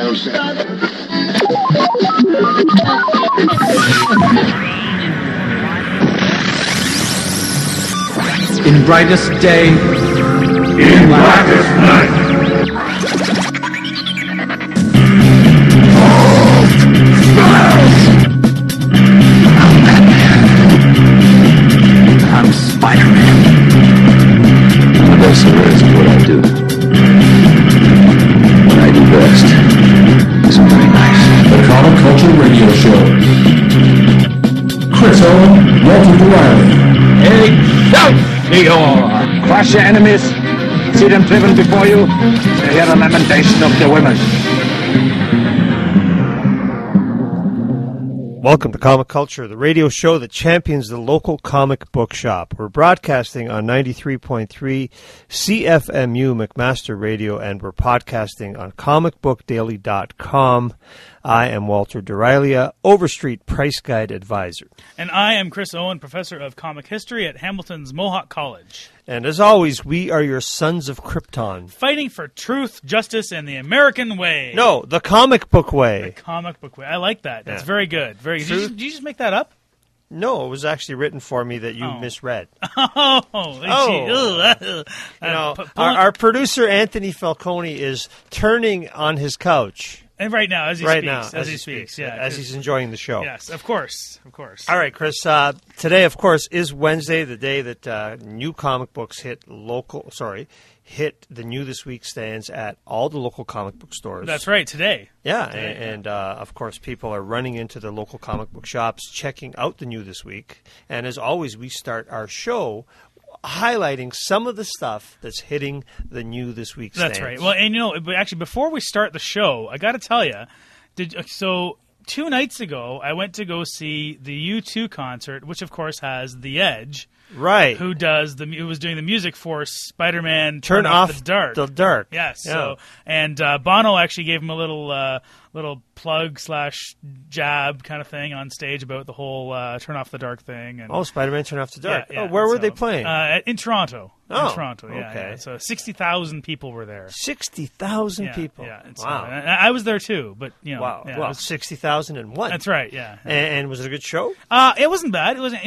In brightest day, in blackest night. I'm Spider-Man. The best there is what I do. What I do best is very nice. The Comic Culture Radio Show. Chris Owen, Walter O'Reilly. Excelsior! Crush your enemies, see them driven before you, and hear the lamentation of the women. Welcome to Comic Culture, the radio show that champions the local comic book shop. We're broadcasting on 93.3 CFMU McMaster Radio, and we're podcasting on comicbookdaily.com. I am Walter D'Aurelia, Overstreet Price Guide Advisor. And I am Chris Owen, Professor of Comic History at Hamilton's Mohawk College. And as always, we are your sons of Krypton. Fighting for truth, justice, and the American way. No, the comic book way. The comic book way. I like that. That's very good. Very good. Truth? Did you just make that up? No, it was actually written for me that you misread. Our producer, Anthony Falcone, is turning on his couch. And right now, as he speaks, as he's enjoying the show. Yes, of course. All right, Chris. Today, of course, is Wednesday, the day that new comic books hit the New This Week stands at all the local comic book stores. That's right, today. Yeah, and of course, people are running into the local comic book shops, checking out the New This Week. And as always, we start our show highlighting some of the stuff that's hitting the New This Week stands. That's right. Well, and actually, before we start the show, I got to tell you, 2 nights ago, I went to go see the U2 concert, which of course has The Edge, right? Who was doing the music for Spider-Man Turn Off the Dark. The Dark. Yes. Yeah. So, and Bono actually gave him a little plug / jab kind of thing on stage about the whole Turn Off the Dark thing. And, Spider-Man Turn Off the Dark. Yeah, where were they playing? In Toronto. Oh, in Toronto, yeah. okay. Yeah. So 60,000 people were there. 60,000 people. Yeah. Wow. I was there too, but wow. Yeah, well, 60,001. That's right. Yeah. And was it a good show? It wasn't bad. It was.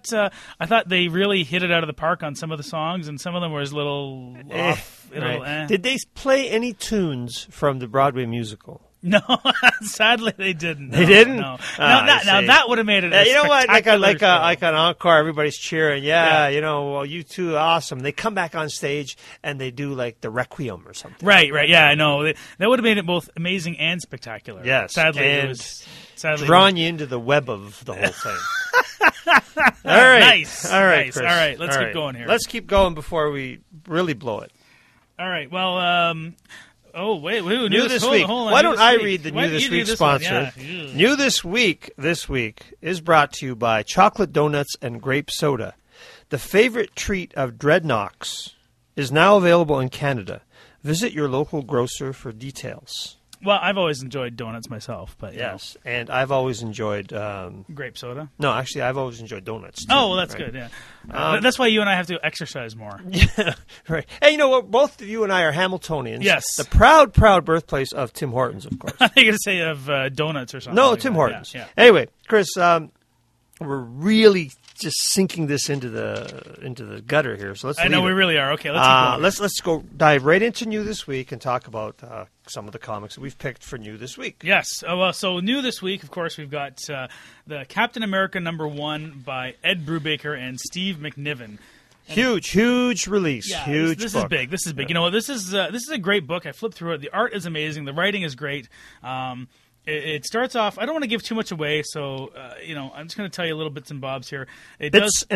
I thought they really hit it out of the park on some of the songs, and some of them were a little off. Did they play any tunes from the Broadway musical? No, sadly they didn't. They didn't. No. Now that would have made it. You know what? Like an encore, everybody's cheering. Yeah. U2, awesome. They come back on stage and they do like the Requiem or something. Right. Yeah, I know. That would have made it both amazing and spectacular. Yes. Sadly, and it was drawn you into the web of the whole thing. All right. Nice. All right, nice. Chris. All right. Let's keep going here. Let's keep going before we really blow it. All right. Well. Wait. New This Week. Hold on. Why don't I read the New This Week sponsor? Yeah. New This Week is brought to you by Chocolate Donuts and Grape Soda. The favorite treat of dreadnoughts is now available in Canada. Visit your local grocer for details. Well, I've always enjoyed donuts myself, but yes, and I've always enjoyed grape soda. No, actually, I've always enjoyed donuts too, well, that's good. Yeah, that's why you and I have to exercise more. Yeah, right. Hey, you know what? Both of you and I are Hamiltonians. Yes, the proud birthplace of Tim Hortons, of course. I think you're going to say of donuts or something. No, like Tim that. Hortons. Yeah. Anyway, Chris, we're really just sinking this into the gutter here. So let's. I know we really are. Okay, let's keep going. Let's go dive right into New This Week and talk about some of the comics that we've picked for New This Week. Yes. So New This Week, of course, we've got the Captain America #1 by Ed Brubaker and Steve McNiven. Huge release. Yeah, huge. This book. is big. This is big. Yeah. You know what? This is a great book. I flipped through it. The art is amazing. The writing is great. It starts off. I don't want to give too much away, so I'm just going to tell you a little bits and bobs here. It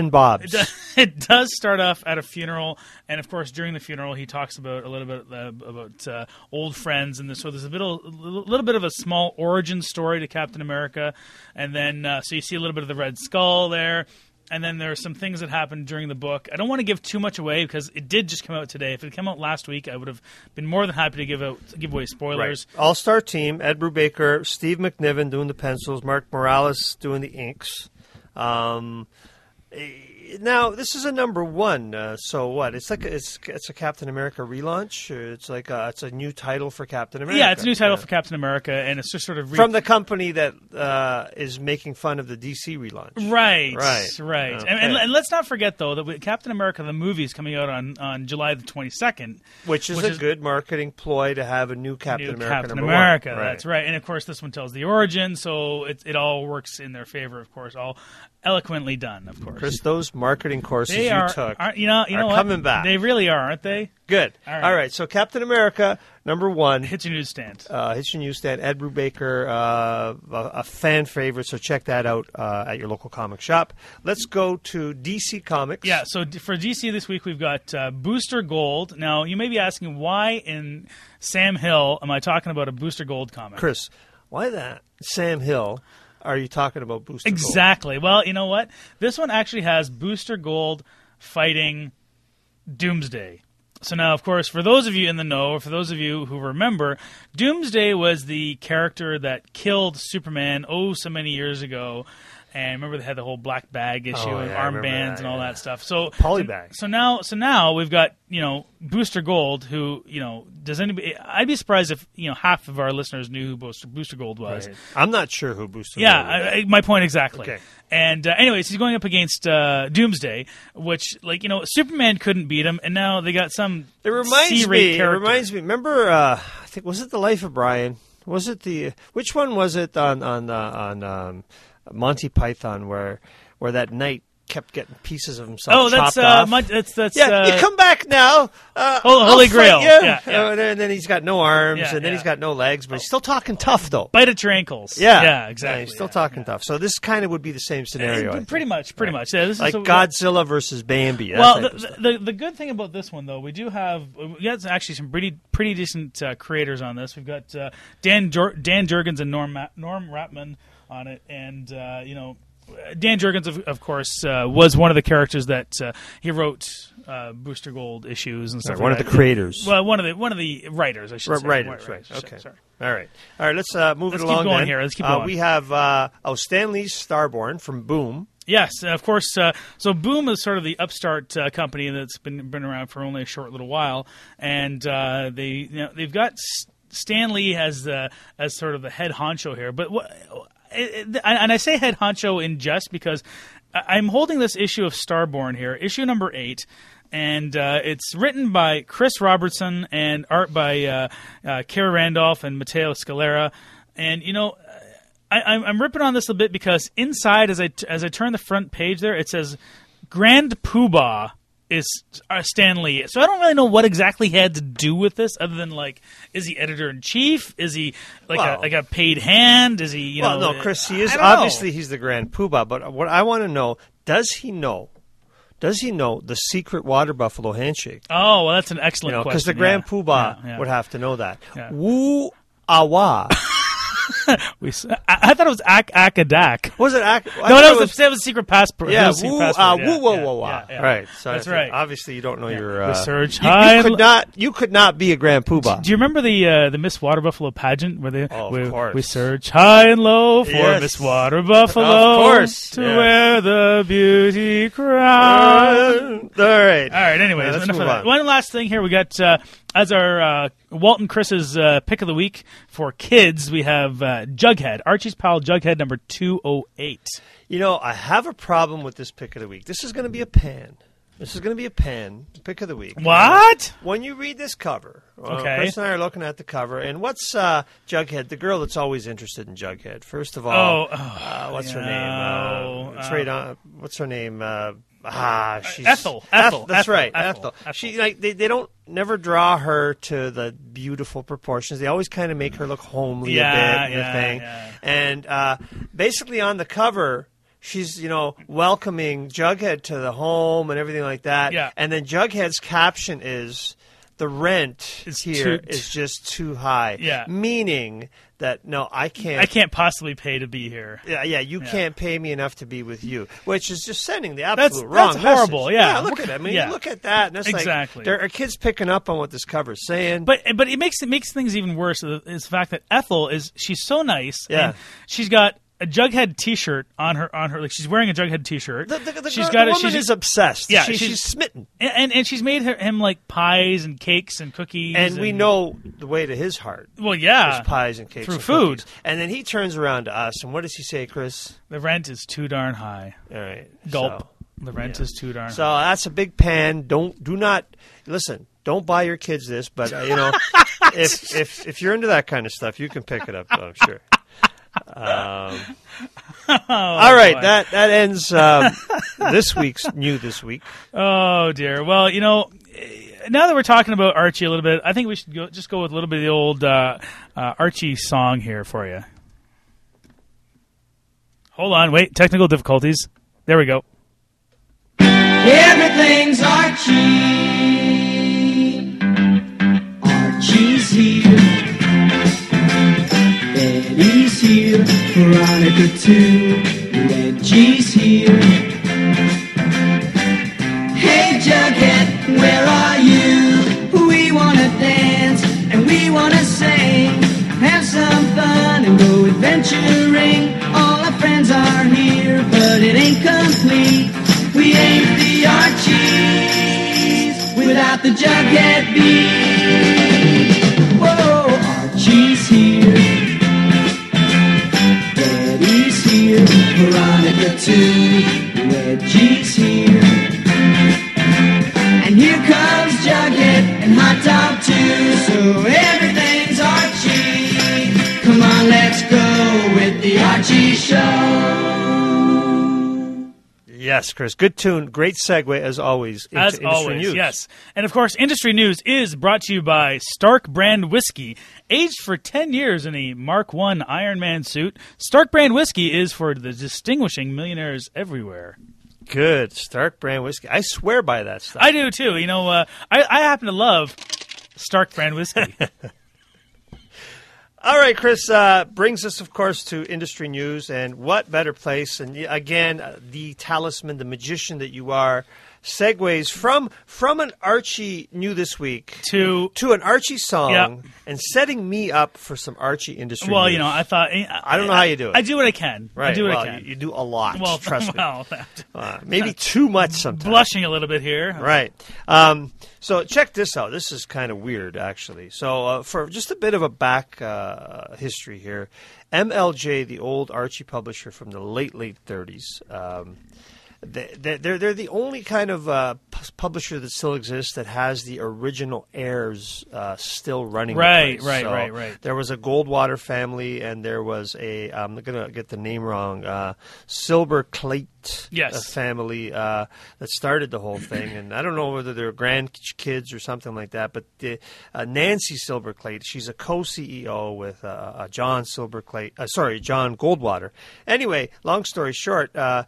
does start off at a funeral, and of course, during the funeral, he talks about a little bit about old friends, and so there's a little bit of a small origin story to Captain America, and then so you see a little bit of the Red Skull there. And then there are some things that happened during the book. I don't want to give too much away because it did just come out today. If it had come out last week, I would have been more than happy to give away spoilers. Right. All-star team, Ed Brubaker, Steve McNiven doing the pencils, Mark Morales doing the inks. Now, this is a number one. So what? It's like it's a Captain America relaunch. It's like it's a new title for Captain America. Yeah, it's a new title for Captain America, and it's just sort of from the company that is making fun of the DC relaunch. Right. Okay. And let's not forget though that Captain America the movie is coming out on July the 22nd, which is a good marketing ploy to have a new Captain America. Captain number America, one. Right. That's right. And of course, this one tells the origin, so it all works in their favor. Of course, all eloquently done. Of course, Chris, those marketing courses you took are what? coming back. They really are, aren't they? Good. All right. So Captain America number one hits your newsstand. Hits your newsstand. Ed Brubaker, a fan favorite. So check that out at your local comic shop. Let's go to DC Comics. Yeah. So for DC this week, we've got Booster Gold. Now you may be asking, why in Sam Hill am I talking about a Booster Gold comic? Chris, why that Sam Hill? Are you talking about Booster Gold? Exactly. Well, you know what? This one actually has Booster Gold fighting Doomsday. So now, of course, for those of you in the know, or for those of you who remember, Doomsday was the character that killed Superman so many years ago. And remember, they had the whole black bag issue and armbands and all that stuff. So polybag. So now we've got Booster Gold, who does anybody? I'd be surprised if half of our listeners knew who Booster Gold was. Right. I'm not sure who Booster Gold is. My point exactly. Okay. And anyways, he's going up against Doomsday, which Superman couldn't beat him, and now they got some C-rate character. It reminds me. Remember, I think was it The Life of Brian? Was it which one was it on Monty Python where that knight kept getting pieces of himself chopped off? That's you come back now. Holy Grail. Yeah. And then he's got no arms, and then he's got no legs, but he's still talking tough, though. Bite at your ankles. Yeah, exactly. Yeah, he's still talking tough. So this kind of would be the same scenario. Pretty much. Yeah, this like is Godzilla versus Bambi. Well, the good thing about this one, though, we got actually some pretty decent creators on this. We've got Dan Jurgens and Norm Rapman on it, and Dan Jurgens, of course, was one of the characters that he wrote Booster Gold issues and stuff. One of the creators. Well, one of the writers, I should say. Writers, right? Okay. Sorry. All right. Let's move it along. Keep going then. here. Let's keep going. We have Stan Lee's Starborn from Boom. Yes, of course. So Boom is sort of the upstart company that's been around for only a short little while, and they've got Stan Lee as sort of the head honcho here, but and I say head honcho in jest because I'm holding this issue of Starborn here, issue number 8, and it's written by Chris Robertson and art by Kara Randolph and Matteo Scalera. And I'm ripping on this a bit because inside, as I turn the front page there, it says Grand Poobah is Stan Lee. So I don't really know what exactly he had to do with this, other than is he editor-in-chief? Is he like a paid hand? Is he no, Chris, he is obviously he's the Grand Poobah. But what I want to know, does he know the secret water buffalo handshake? Oh, well, that's an excellent question. Because the Grand Poobah would have to know that. Yeah. Woo awa. I thought it was Akadak. Was it that was a secret passport. Yeah, woo, Right. So that's right. Obviously, you don't know your research. You could not be a Grand Poobah. Do you remember the Miss Water Buffalo pageant where of course. We search high and low for Miss Water Buffalo, of course, wear the beauty crown. All right. Anyways, let's enough move of that. on. One last thing here. We got as our Walton Chris's pick of the week for kids, we have Jughead, Archie's Pal Jughead number 208. I have a problem with this pick of the week. This is going to be a pan. Pick of the week. What? When you read this cover, okay. Chris and I are looking at the cover, and what's Jughead, the girl that's always interested in Jughead? First of all, what's her name? It's right on. What's her name? She's Ethel. That's right, Ethel. She they don't never draw her to the beautiful proportions. They always kind of make her look homely a bit. Yeah. And basically on the cover, she's welcoming Jughead to the home and everything like that. Yeah. And then Jughead's caption is, "The rent is just too high." Yeah. Meaning that no, I can't. I can't possibly pay to be here. Yeah, you can't pay me enough to be with you, which is just sending the absolute wrong message. That's horrible. Message. Yeah, look at it. I mean, you look at that, and it's exactly. Like there are kids picking up on what this cover's saying. But it makes things even worse. Is the fact that Ethel she's so nice. Yeah, and she's got a Jughead T-shirt on her. Like she's wearing a Jughead T-shirt. The woman is obsessed. Yeah, she's smitten, and she's made him like pies and cakes and cookies. And we know the way to his heart. Well, yeah, is pies and cakes through and food. Cookies. And then he turns around to us, and what does he say, Chris? The rent is too darn high. All right, Gulp. So, the rent is too darn high. So that's a big pan. Do not listen. Don't buy your kids this, but if you're into that kind of stuff, you can pick it up. I'm sure. All right, boy. that ends this week's New This Week. Oh dear. Well, now that we're talking about Archie a little bit, I think we should go with a little bit of the old Archie song here for you. Hold on, wait, technical difficulties. There we go. Everything's Archie. Archie's here. Eddie's here. Veronica too. Reggie's here. Hey Jughead, where are you? We wanna dance and we wanna sing. Have some fun and go adventuring. All our friends are here, but it ain't complete. We ain't the Archies without the Jughead beat. Whoa, Archie's here. Eddie's here. Veronica too. Reggie's here. And here comes Jughead and Hot Top too. So everything's Archie. Come on, let's go with the Archie Show. Yes, Chris. Good tune. Great segue, as always, into As industry always, news. yes. And, of course, Industry News is brought to you by Stark Brand Whiskey. Aged for 10 years in a Mark I Iron Man suit, Stark Brand Whiskey is for the distinguishing millionaires everywhere. Good. Stark Brand Whiskey. I swear by that stuff. I do, too. I happen to love Stark Brand Whiskey. All right, Chris, brings us, of course, to industry news, and what better place, and again, the talisman, the magician that you are, segues from an Archie New This Week to an Archie song, yeah. and setting me up for some Archie industry well, news. I thought... I don't know how you do it. I do what I can. Right. I do what well, I can. You do a lot, trust me. Maybe too much sometimes. Blushing a little bit here. Right. So check this out. This is kind of weird, actually. So for just a bit of a back history here, MLJ, the old Archie publisher from the late 30s, they're the only kind of publisher that still exists that has the original heirs still running. Right. There was a Goldwater family, and there was I'm going to get the name wrong, Silberkleit family that started the whole thing. And I don't know whether they're grandkids or something like that, but Nancy Silberkleit, she's a co-CEO with John Goldwater. Anyway, long story short,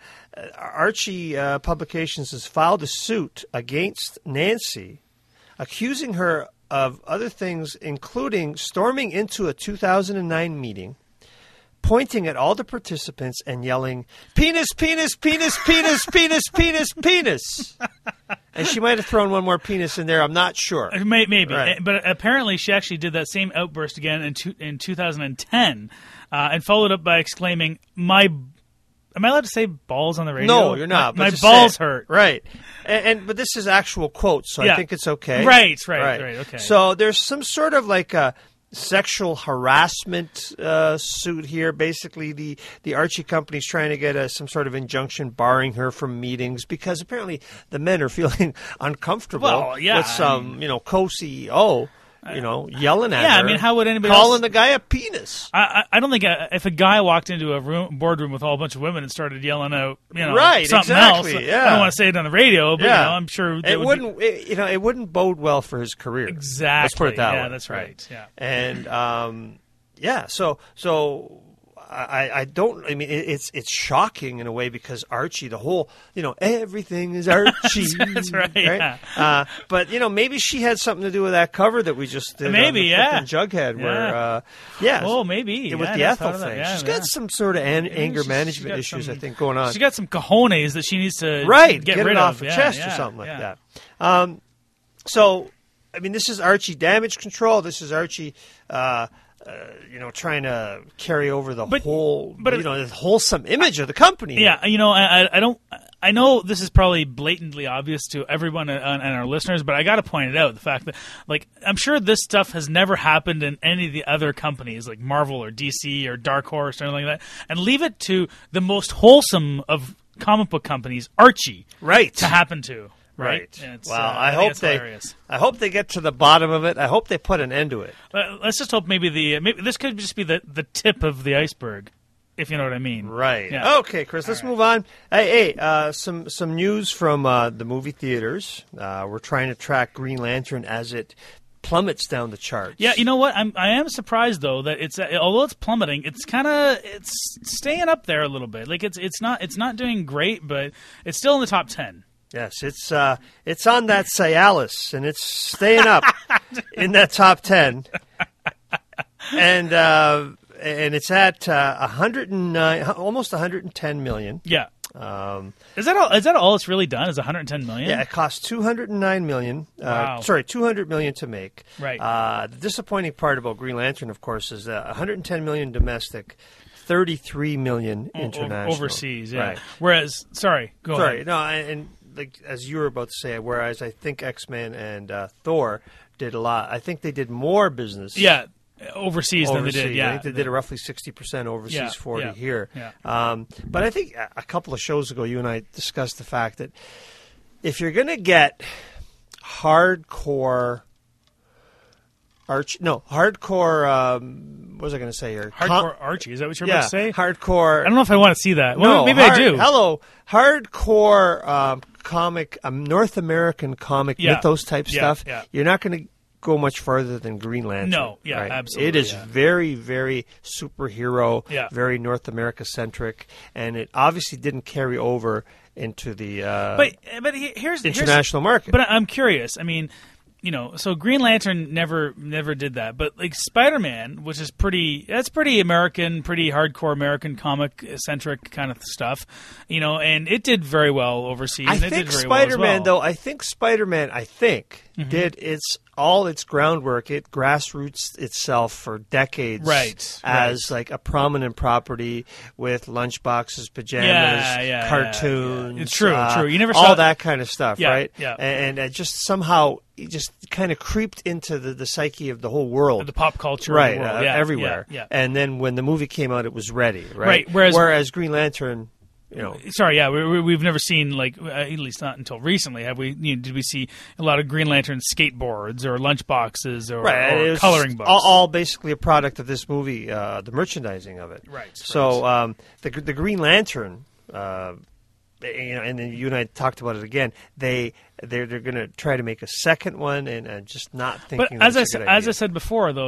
Archie Publications has filed a suit against Nancy, accusing her of other things, including storming into a 2009 meeting, pointing at all the participants and yelling, "Penis, penis, penis, penis, penis, penis, penis." And she might have thrown one more penis in there. I'm not sure. Maybe. Right. But apparently she actually did that same outburst again in 2010 and followed up by exclaiming, Am I allowed to say balls on the radio? No, you're not. My balls hurt. Right. But this is actual quotes, so I think it's okay. Right. Okay. So there's some sort of like a sexual harassment suit here. Basically, the Archie company's trying to get some sort of injunction barring her from meetings because apparently the men are feeling uncomfortable with some, co-CEO. Yelling at her. Yeah, I mean, how would anybody calling the guy a penis? I don't think if a guy walked into a boardroom with a whole bunch of women and started yelling out, right, something exactly, else. yeah. I don't want to say it on the radio, but I'm sure it wouldn't bode well for his career. Exactly. Let's put it that way. Yeah, that's right. Yeah. And so. I don't. I mean, it's shocking in a way because Archie, the whole, everything is Archie. That's right. Yeah. But maybe she had something to do with that cover that we just did. Maybe, on the Jughead, where Oh, maybe. With the Ethel thing, she's got some sort of anger management issues, I think, going on. She's got some cojones that she needs to get rid it off of her chest or something like that. So, I mean, this is Archie damage control. This is Archie trying to carry over the but the wholesome image of the company. Yeah, I don't. I know this is probably blatantly obvious to everyone and our listeners, but I got to point it out: the fact that, like, I'm sure this stuff has never happened in any of the other companies, like Marvel or DC or Dark Horse or anything like that, and leave it to the most wholesome of comic book companies, Archie, to happen to. Right. Well, I hope they get to the bottom of it. I hope they put an end to it. Let's just hope maybe this could just be the tip of the iceberg, if you know what I mean. Right. Yeah. Okay, Chris. Let's move on. Hey, some news from the movie theaters. We're trying to track Green Lantern as it plummets down the charts. Yeah, you know what? I am surprised though that it's although it's plummeting, it's staying up there a little bit. Like it's not doing great, but it's still in the top 10. Yes, it's on that Cialis, and it's staying up in that top 10, and it's at 109, almost 110 million. Yeah. Is that all it's really done? Is 110 million? Yeah, it cost 209 million. Wow. 200 million to make. Right. The disappointing part about Green Lantern, of course, is 110 million domestic. 33 million international. Overseas, yeah. Right. Whereas, go ahead. No, and like as you were about to say, whereas I think X-Men and Thor did a lot. I think they did more business. Yeah, overseas than they did. Yeah, I think they did a roughly 60% overseas, 40 here. Yeah. But I think a couple of shows ago, you and I discussed the fact that if you're going to get hardcore. What was I going to say here? Hardcore Archie. Is that what you're about to say? Hardcore. I don't know if I want to see that. No, maybe I do. Hello, hardcore comic, North American comic mythos type stuff. Yeah. You're not going to go much farther than Green Lantern. No, right? Absolutely. It is very, very superhero, very North America centric, and it obviously didn't carry over into the but here's international market. But I'm curious. I mean, so Green Lantern never did that, but like Spider-Man, which is pretty American, pretty hardcore American comic centric kind of stuff, and it did very well overseas. I think Spider-Man did all its groundwork. It grassroots itself for decades, as like a prominent property with lunchboxes, pajamas, cartoons. It's true. You never saw all that kind of stuff, right? Yeah, and just somehow it just kind of creeped into the psyche of the whole world, the pop culture, right? Of the world. Everywhere. Yeah. And then when the movie came out, it was ready, right? Whereas Green Lantern. We've never seen, like, at least not until recently, have we? Did we see a lot of Green Lantern skateboards or lunchboxes or coloring books? All basically a product of this movie, the merchandising of it. Right. So the Green Lantern, and then you and I talked about it again. They're going to try to make a second one, and just not thinking. But as I said before, though,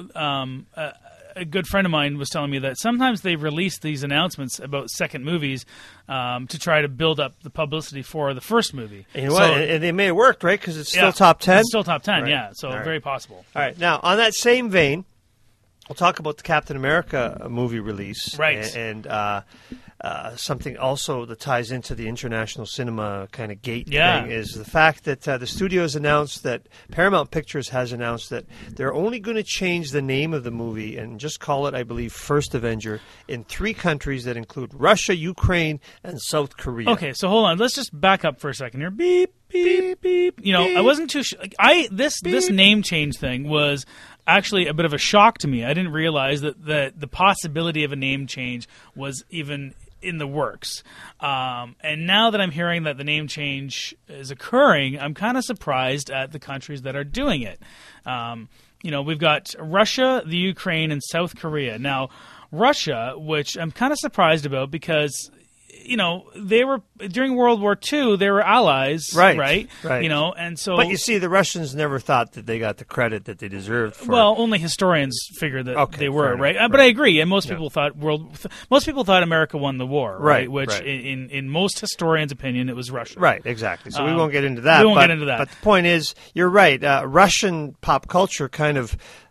a good friend of mine was telling me that sometimes they release these announcements about second movies to try to build up the publicity for the first movie. And and they may have worked, right? Because it's still top 10? It's still top 10, right. yeah. So very possible. All right. Now, on that same vein, we'll talk about the Captain America movie release. Right. And something also that ties into the international cinema kind of gate thing is the fact that the studios announced that Paramount Pictures has announced that they're only going to change the name of the movie and just call it, I believe, First Avenger in 3 countries that include Russia, Ukraine, and South Korea. Okay, so hold on. Let's just back up for a second here. Beep, beep, beep. I wasn't too sure. This name change thing was actually a bit of a shock to me. I didn't realize that the possibility of a name change was even in the works. And now that I'm hearing that the name change is occurring, I'm kind of surprised at the countries that are doing it. We've got Russia, the Ukraine, and South Korea. Now, Russia, which I'm kind of surprised about because they were during World War II. They were allies, right? And so. But you see, the Russians never thought that they got the credit that they deserved. Well, only historians figure that they were, right? But I agree, and most people thought America won the war, right? Which, in most historians' opinion, it was Russia. Right, exactly. So we won't get into that. We won't get into that. But the point is, you're right. Russian pop culture kind of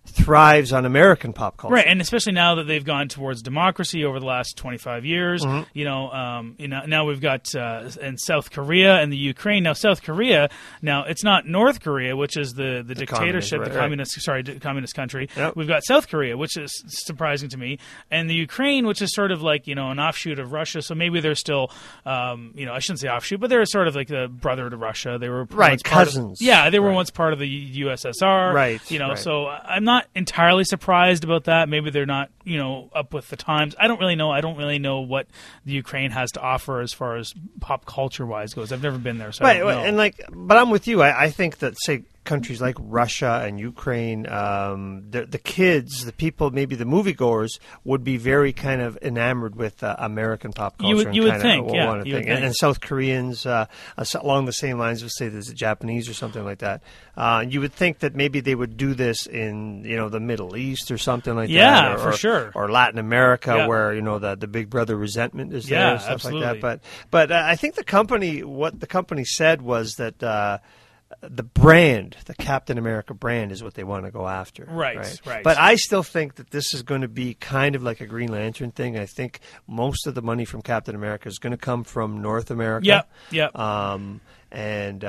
thrives on American pop culture. Right, and especially now that they've gone towards democracy over the last 25 years, now we've got in South Korea and the Ukraine. Now, South Korea, it's not North Korea, which is the dictatorship, communist country. Yep. We've got South Korea, which is surprising to me, and the Ukraine, which is sort of like an offshoot of Russia. So maybe they're still, I shouldn't say offshoot, but they're sort of like the brother to Russia. They were cousins. They were once part of the USSR. Right. So I'm not entirely surprised about that. Maybe they're not, up with the times. I don't really know. I don't really know what the Ukraine has to offer as far as pop culture wise goes. I've never been there, so I don't know. And but I'm with you. I think that, say, countries like Russia and Ukraine, the kids, the people, maybe the moviegoers, would be very kind of enamored with American pop culture. You would think. And South Koreans, along the same lines of, say, there's the Japanese or something like that. You would think that maybe they would do this in, the Middle East or something like that. Yeah, for sure. Or Latin America, where, the Big Brother resentment is there and stuff absolutely. like that. But I think what the company said was that the brand, the Captain America brand, is what they want to go after. Right. But I still think that this is going to be kind of like a Green Lantern thing. I think most of the money from Captain America is going to come from North America. Yep. And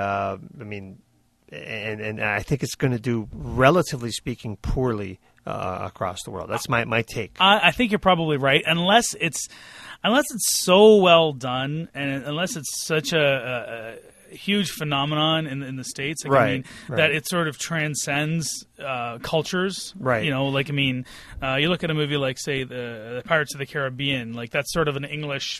I think it's going to do, relatively speaking, poorly across the world. That's my take. I think you're probably right, unless it's so well done, and unless it's such a huge phenomenon in the States, that it sort of transcends cultures. Right. You look at a movie like, say, the Pirates of the Caribbean, like that's sort of an English,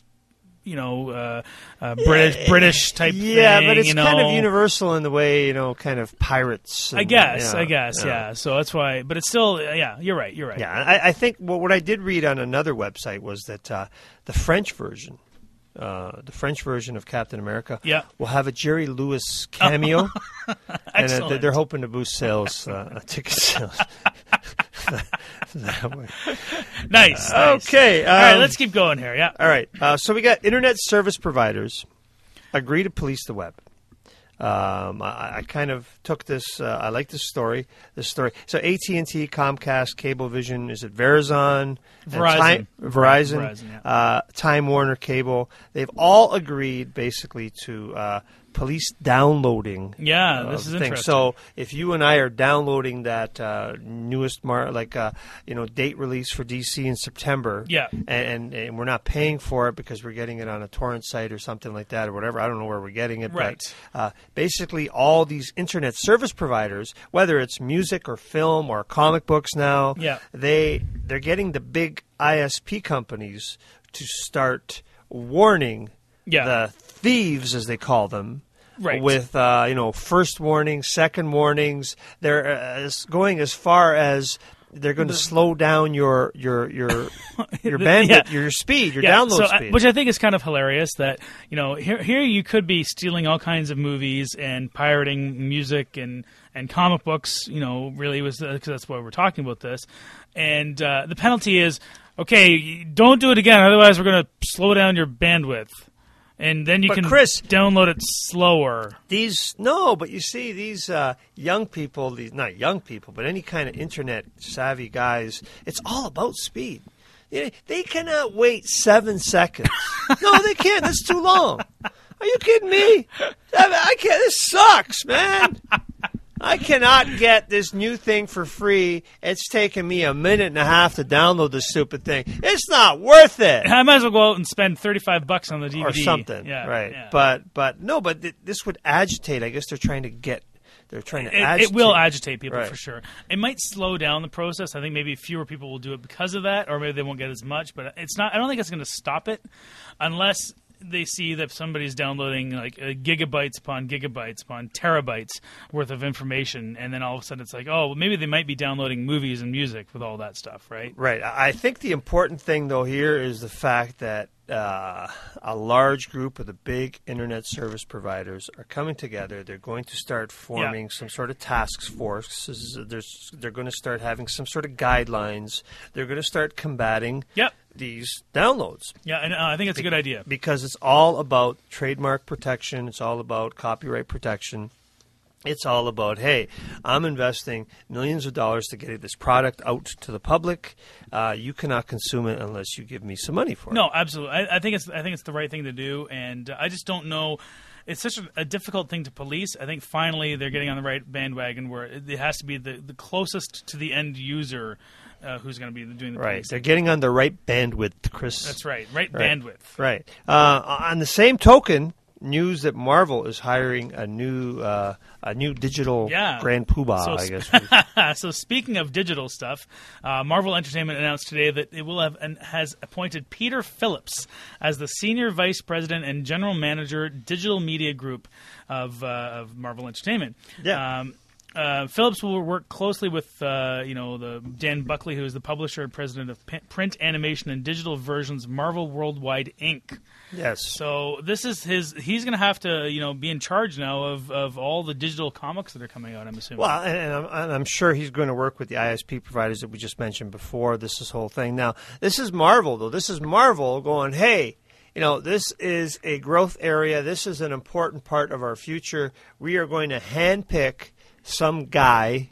British type thing. Yeah, but it's kind of universal in the way, kind of pirates. And, I guess. So that's why, but it's still, you're right. Yeah, I think what I did read on another website was that the French version of Captain America will have a Jerry Lewis cameo. Excellent. And they're hoping to boost sales, ticket sales. That way. Nice. Okay. All right, let's keep going here. Yeah. All right. So we got internet service providers agree to police the web. I kind of took this. I like this story. So AT&T, Comcast, Cablevision, is it Verizon? Verizon. Time Warner Cable. They've all agreed basically to police downloading. Yeah, this is interesting. So if you and I are downloading that newest date release for DC in September, and we're not paying for it because we're getting it on a torrent site or something like that or whatever. I don't know where we're getting it, right. But basically all these internet service providers, whether it's music or film or comic books now, they're getting the big ISP companies to start warning the thieves, as they call them, with first warnings, second warnings. They're going as far as they're going to slow down your bandwidth, your speed, your download speed. Which I think is kind of hilarious that, here you could be stealing all kinds of movies and pirating music and comic books, really was because that's why we're talking about this. And the penalty is, okay, don't do it again, otherwise we're going to slow down your bandwidth. And then you can download it slower. But you see, these young people, not young people, but any kind of internet savvy guys, it's all about speed. They cannot wait 7 seconds. No, they can't. That's too long. Are you kidding me? I can't. This sucks, man. I cannot get this new thing for free. It's taken me a minute and a half to download this stupid thing. It's not worth it. I might as well go out and spend $35 on the DVD or something. Right. Yeah. But this would agitate. I guess they're trying to agitate. It will agitate people for sure. It might slow down the process. I think maybe fewer people will do it because of that, or maybe they won't get as much. But it's not. I don't think it's going to stop it unless they see that somebody's downloading like gigabytes upon terabytes worth of information, and then all of a sudden it's like, oh, well, maybe they might be downloading movies and music with all that stuff, right? Right. I think the important thing, though, here is the fact that a large group of the big internet service providers are coming together. They're going to start forming some sort of task force. They're going to start having some sort of guidelines. They're going to start combating these downloads. Yeah, and I think it's a good idea. Because it's all about trademark protection. It's all about copyright protection. It's all about, hey, I'm investing millions of dollars to get this product out to the public. You cannot consume it unless you give me some money for it. No, absolutely. I think it's the right thing to do, and I just don't know. It's such a difficult thing to police. I think finally they're getting on the right bandwagon where it has to be the closest to the end user who's going to be doing the right. policing. They're getting on the right bandwidth, Chris. That's right. Right bandwidth. Right. On the same token, news that Marvel is hiring a new digital Grand Poobah, I guess. So speaking of digital stuff, Marvel Entertainment announced today that it will have and has appointed Peter Phillips as the Senior Vice President and General Manager, Digital Media Group of Marvel Entertainment. Yeah. Phillips will work closely with the Dan Buckley, who is the publisher and president of print, animation, and digital versions Marvel Worldwide Inc. Yes. So this is he's going to have to be in charge now of all the digital comics that are coming out, I'm assuming. Well, and I'm sure he's going to work with the ISP providers that we just mentioned before. This whole thing. Now, this is Marvel, though. This is Marvel going, hey, this is a growth area. This is an important part of our future. We are going to handpick some guy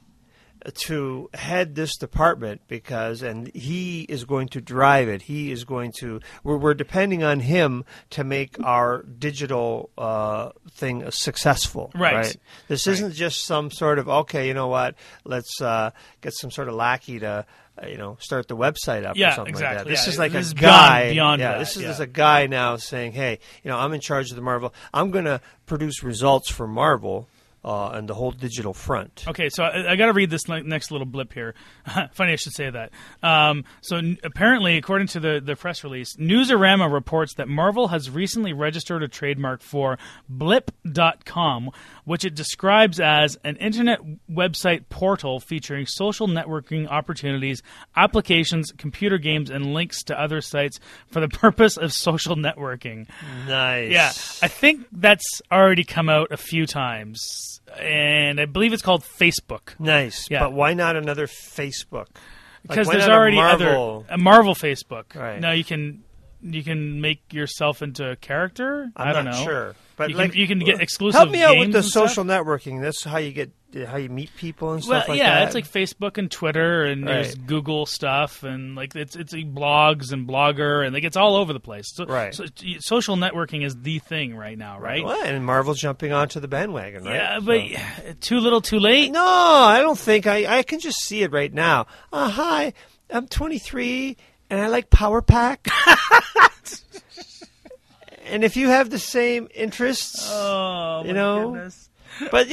to head this department and he is going to drive it. He is going to. We're depending on him to make our digital thing successful. Right. This isn't just some sort of let's get some sort of lackey to start the website up or something exactly. like that. This is like this a guy. Beyond that. This is a guy now saying, hey, I'm in charge of the Marvel. I'm going to produce results for Marvel. And the whole digital front. Okay, so I got to read this next little blip here. Funny I should say that. Apparently, according to the press release, Newsarama reports that Marvel has recently registered a trademark for Blip.com, which it describes as an internet website portal featuring social networking opportunities, applications, computer games, and links to other sites for the purpose of social networking. Nice. Yeah, I think that's already come out a few times. And I believe it's called Facebook. Nice. Yeah. But why not another Facebook? Because there's already a Marvel Facebook. Right. Now you can make yourself into a character. I don't know. Sure. But you can get exclusive. Help me out with games the and social stuff. networking. That's how you meet people and stuff Well, like that. it's like Facebook and Twitter, and there's Google stuff, and it's blogs and Blogger, and it's all over the place. So, so social networking is the thing right now, right? Well, and Marvel's jumping onto the bandwagon, right? Yeah, but too little, too late. No, I don't think I can just see it right now. Hi, I'm 23 and I like Power Pack. And if you have the same interests, my goodness. But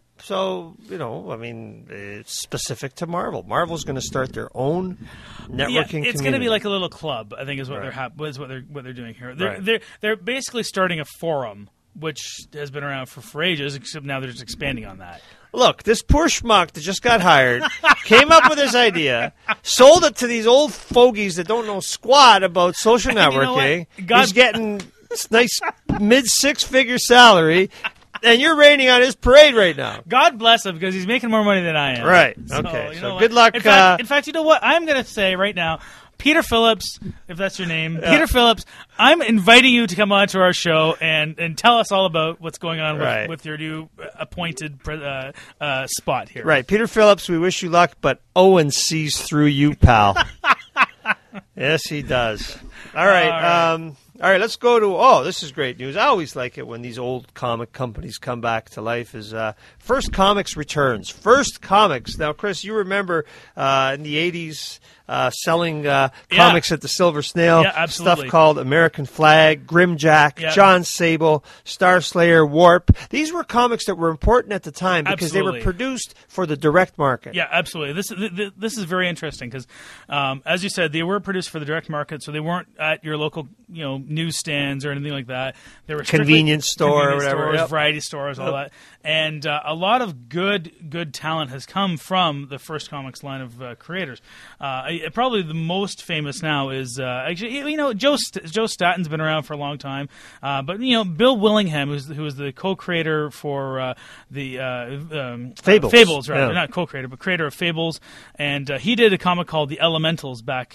it's specific to Marvel. Marvel's going to start their own networking. It's going to be like a little club, I think, is what they're doing here. They're basically starting a forum, which has been around for ages, except now they're just expanding on that. Look, this poor schmuck that just got hired came up with this idea, sold it to these old fogies that don't know squat about social networking. He's getting nice mid-six-figure salary. And you're raining on his parade right now. God bless him, because he's making more money than I am. Right. So, okay. So good luck. In fact, you know what? I'm going to say right now, Peter Phillips, if that's your name, Peter Phillips, I'm inviting you to come on to our show and tell us all about what's going on with your new appointed spot here. Right. Peter Phillips, we wish you luck, but Owen sees through you, pal. Yes, he does. All right. All right, let's go to, this is great news. I always like it when these old comic companies come back to life, is First Comics returns. First Comics. Now, Chris, you remember in the 80s selling comics at the Silver Snail. Yeah, absolutely. Stuff called American Flag, Grimjack, John Sable, Star Slayer, Warp. These were comics that were important at the time because they were produced for the direct market. Yeah, absolutely. This is very interesting because, as you said, they were produced for the direct market, so they weren't at your local newsstands or anything like that. They were convenience store or whatever, stores, variety stores, all that. And a lot of good talent has come from the First Comics line of creators. Probably the most famous now is actually, Joe Statton's been around for a long time, but Bill Willingham, who was the co-creator for the Fables, right? Not co-creator, but creator of Fables, and he did a comic called The Elementals back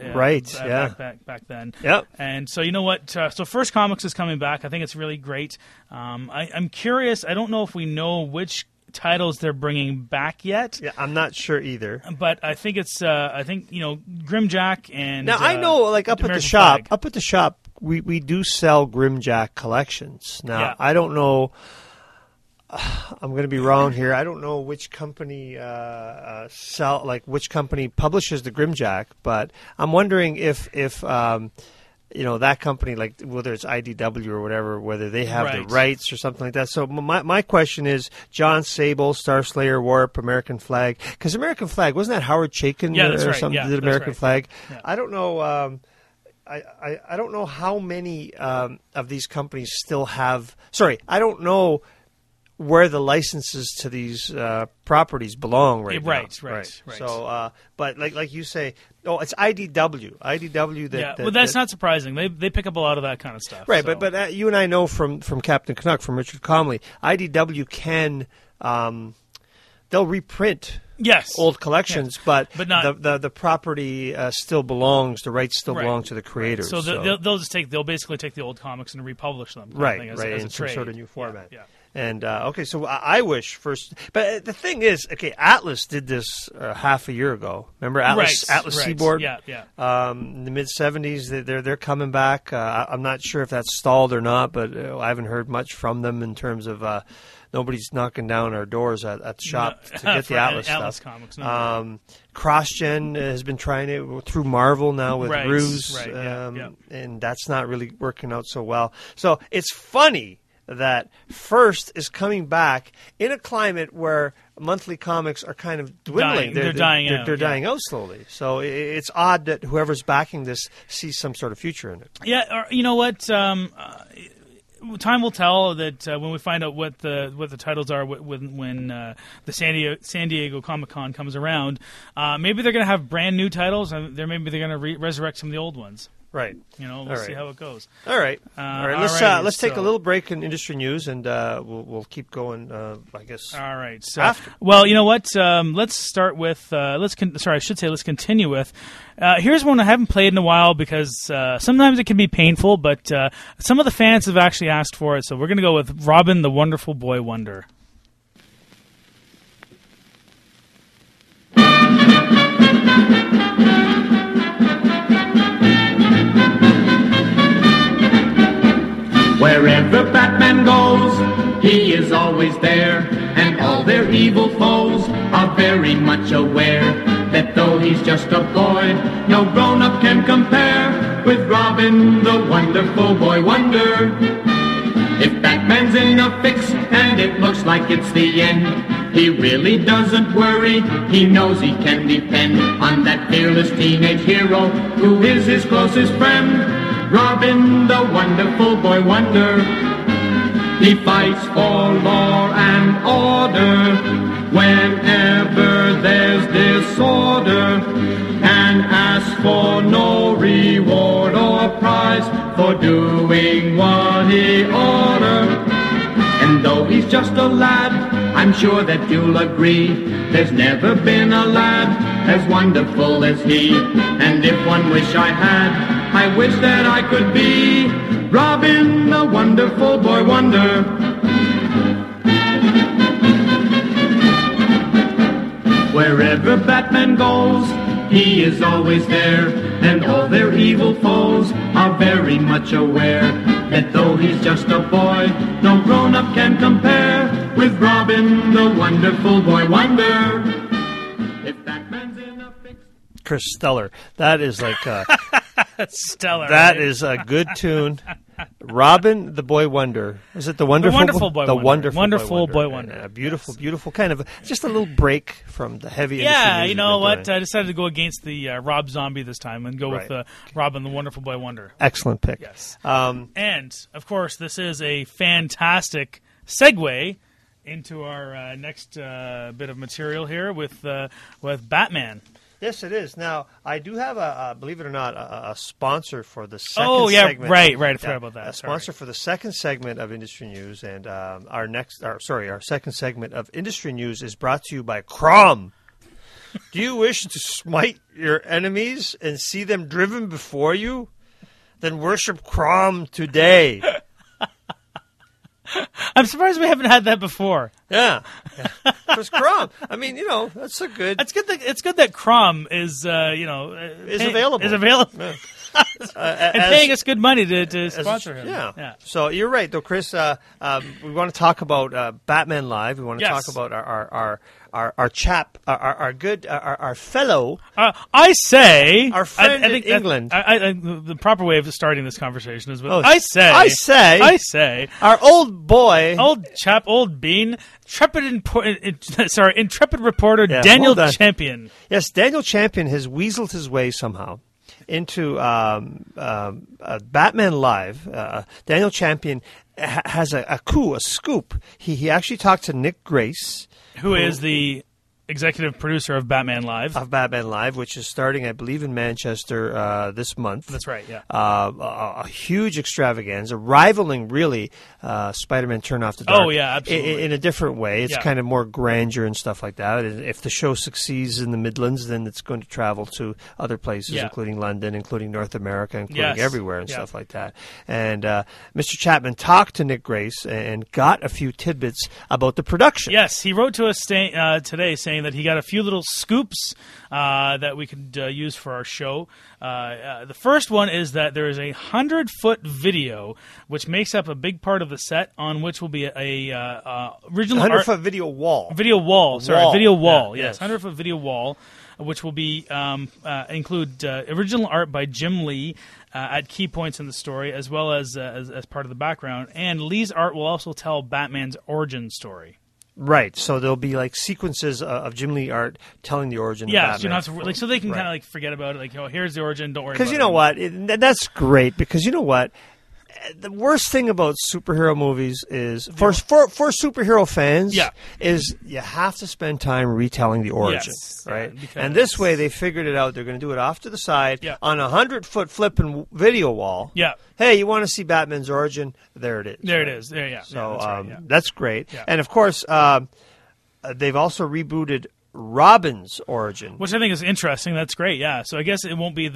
then. Yep. And so you know what? So First Comics is coming back. I think it's really great. I'm curious. I don't know if we know which titles they're bringing back yet. Yeah, I'm not sure either. But I think it's Grimjack and now I know, like up at American the shop, we do sell Grimjack collections. Now I don't know. I'm going to be wrong here. I don't know which company which company publishes the Grimjack, but I'm wondering if that company, like whether it's IDW or whatever, whether they have the rights or something like that. So my question is, John Sable, Starslayer, Warp, American Flag, because American Flag, wasn't that Howard Chaykin or something yeah, did American Flag? Yeah. I don't know. I don't know how many of these companies still have. Sorry, I don't know where the licenses to these properties belong right now. Right. So, but like you say, it's IDW. Well, that's not surprising. They pick up a lot of that kind of stuff. Right, so. but you and I know from Captain Canuck, from Richard Comley, IDW can they'll reprint old collections, but not, the property still belongs. The rights still belong to the creators. So they'll basically take the old comics and republish them. Right, as in a some trade. sort of new format. Yeah. And so I wish first, but the thing is, Atlas did this half a year ago. Remember Atlas Seaboard? Yeah. In the mid '70s, they're coming back. I'm not sure if that's stalled or not, but I haven't heard much from them in terms of nobody's knocking down our doors at the shop to get the Atlas stuff. Comics. No. CrossGen has been trying it through Marvel now with Ruse, and that's not really working out so well. So it's funny that First is coming back in a climate where monthly comics are kind of dwindling. They're dying out. They're dying out slowly. So it's odd that whoever's backing this sees some sort of future in it. Yeah, you know what? Time will tell that when we find out what the titles are when the San Diego Comic-Con comes around. Maybe they're going to have brand new titles, and maybe they're going to resurrect some of the old ones. Right. We'll see how it goes. All right. Let's take a little break in industry news, and we'll keep going. I guess. All right. So, after. Well, you know what? Let's start with. Let's continue with. Here's one I haven't played in a while because sometimes it can be painful, but some of the fans have actually asked for it, so we're going to go with Robin the Wonderful Boy Wonder. Wherever Batman goes, he is always there, and all their evil foes are very much aware that though he's just a boy, no grown-up can compare with Robin, the wonderful boy wonder. If Batman's in a fix and it looks like it's the end, he really doesn't worry, he knows he can depend on that fearless teenage hero who is his closest friend. Robin, the wonderful boy wonder. He fights for law and order whenever there's disorder, and asks for no reward or prize for doing what he order. And though he's just a lad, I'm sure that you'll agree, there's never been a lad as wonderful as he. And if one wish I had, I wish that I could be Robin, the wonderful boy wonder. Wherever Batman goes, he is always there, and all their evil foes are very much aware that though he's just a boy, no grown-up can compare with Robin, the wonderful boy wonder. If Batman's in a fix... Chris Steller, that is like stellar. That is a good tune. Robin, the Boy Wonder. Is it the Wonderful Boy the Wonder? Wonderful Boy Wonder. A beautiful kind of just a little break from the heavy. Yeah, you know what? I decided to go against the Rob Zombie this time and go with Robin, the Wonderful Boy Wonder. Excellent pick. Yes. And of course, this is a fantastic segue into our next bit of material here with Batman. Yes, it is. Now, I do have believe it or not, a sponsor for the second segment. Oh, yeah, right. I forgot about that. A sponsor for the second segment of Industry News, and our second segment of Industry News is brought to you by Crom. Do you wish to smite your enemies and see them driven before you? Then worship Crom today. I'm surprised we haven't had that before. Yeah. Chris Crom. I mean, that's a good. It's good that Crom is Is available. Is available. Yeah. And paying us good money to sponsor him. Yeah. So you're right, though, Chris. We want to talk about Batman Live. We want to talk about our chap, our fellow. I say our friend I think in England. The proper way of starting this conversation is with I say our old boy, old chap, old bean, intrepid reporter Daniel Champion. Yes, Daniel Champion has weaseled his way somehow into Batman Live. Daniel Champion has a scoop. He actually talked to Nick Grace, who is the executive producer of Batman Live. Which is starting, I believe, in Manchester this month. That's right, yeah. A huge extravaganza, rivaling, really, Spider-Man Turn Off the Dark. Oh, yeah, absolutely. In a different way. It's kind of more grandeur and stuff like that. If the show succeeds in the Midlands, then it's going to travel to other places, including London, including North America, including everywhere and stuff like that. And Mr. Chapman talked to Nick Grace and got a few tidbits about the production. Yes, he wrote to us today saying that he got a few little scoops that we could use for our show. The first one is that there is a 100-foot video which makes up a big part of the set, on which will be a original 100-foot video wall. Video wall. Yes, Yes. 100-foot video wall, which will be include original art by Jim Lee at key points in the story, as well as part of the background. And Lee's art will also tell Batman's origin story. Right, so there'll be like sequences of Jim Lee art telling the origin of Batman. So you don't have to, so they can kind of forget about it. Here's the origin. Don't worry. Because you know what, that's great. Because you know what, the worst thing about superhero movies is for superhero fans is you have to spend time retelling the origin, right? And this way they figured it out. They're going to do it off to the side on a 100-foot flipping video wall. Yeah. Hey, you want to see Batman's origin? There it is. There it is. There, So that's great. Yeah. And of course, they've also rebooted Robin's origin, which I think is interesting. That's great. Yeah. So I guess it won't be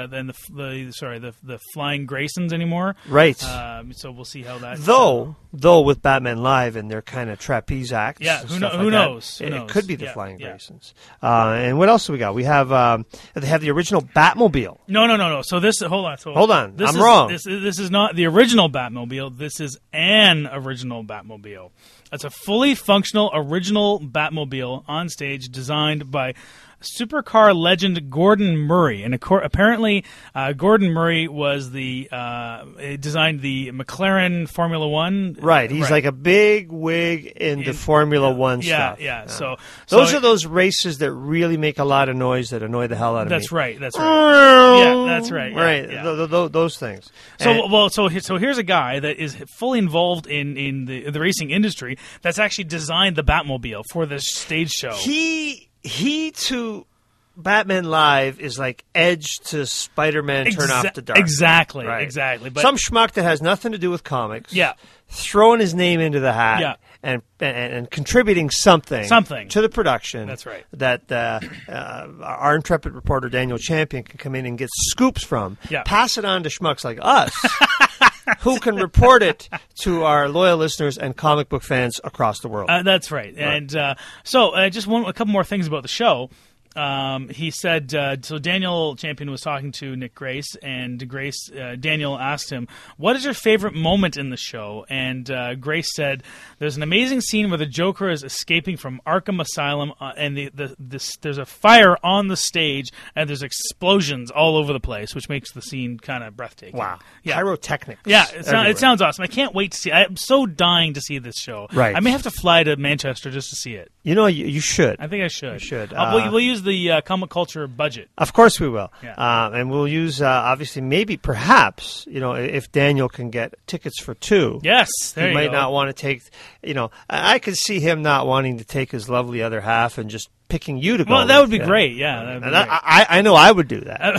the Flying Graysons anymore. Right. So we'll see how that. Though with Batman Live and their kind of trapeze acts. Yeah. Who knows? It could be the Flying Graysons. And what else do we got? We have they have the original Batmobile. No. So this hold on. I'm wrong. This is not the original Batmobile. This is an original Batmobile. It's a fully functional original Batmobile on stage, designed by supercar legend Gordon Murray. And apparently, Gordon Murray was designed the McLaren Formula One. Right, he's like a big wig in the Formula One stuff. Yeah. So those are those races that really make a lot of noise that annoy the hell out of me. That's right. Yeah, that's right. Right, yeah. Those things. So here's a guy that is fully involved in the racing industry that's actually designed the Batmobile for this stage show. He to Batman Live is like Edge to Spider-Man Turn Off the Dark. Exactly, right. exactly. But some schmuck that has nothing to do with comics. Yeah. Throwing his name into the hat and contributing something to the production. That's right. That our intrepid reporter Daniel Champion can come in and get scoops from. Yeah. Pass it on to schmucks like us. Who can report it to our loyal listeners and comic book fans across the world. That's right. And so just a couple more things about the show. He said, so Daniel Champion was talking to Nick Grace, and Daniel asked him, what is your favorite moment in the show? And Grace said, there's an amazing scene where the Joker is escaping from Arkham Asylum, and there's a fire on the stage, and there's explosions all over the place, which makes the scene kind of breathtaking. Wow. Yeah. Pyrotechnics. Yeah, it sounds awesome. I can't wait to see it. I'm so dying to see this show. Right. I may have to fly to Manchester just to see it. You know, you should. I think I should. You should. We'll use the comic culture budget. Of course we will. Yeah. And we'll use, obviously, maybe, perhaps, if Daniel can get tickets for two. Yes, there he might not want to take, I could see him not wanting to take his lovely other half and just picking you to go. Well, that would be great, yeah. I know I would do that.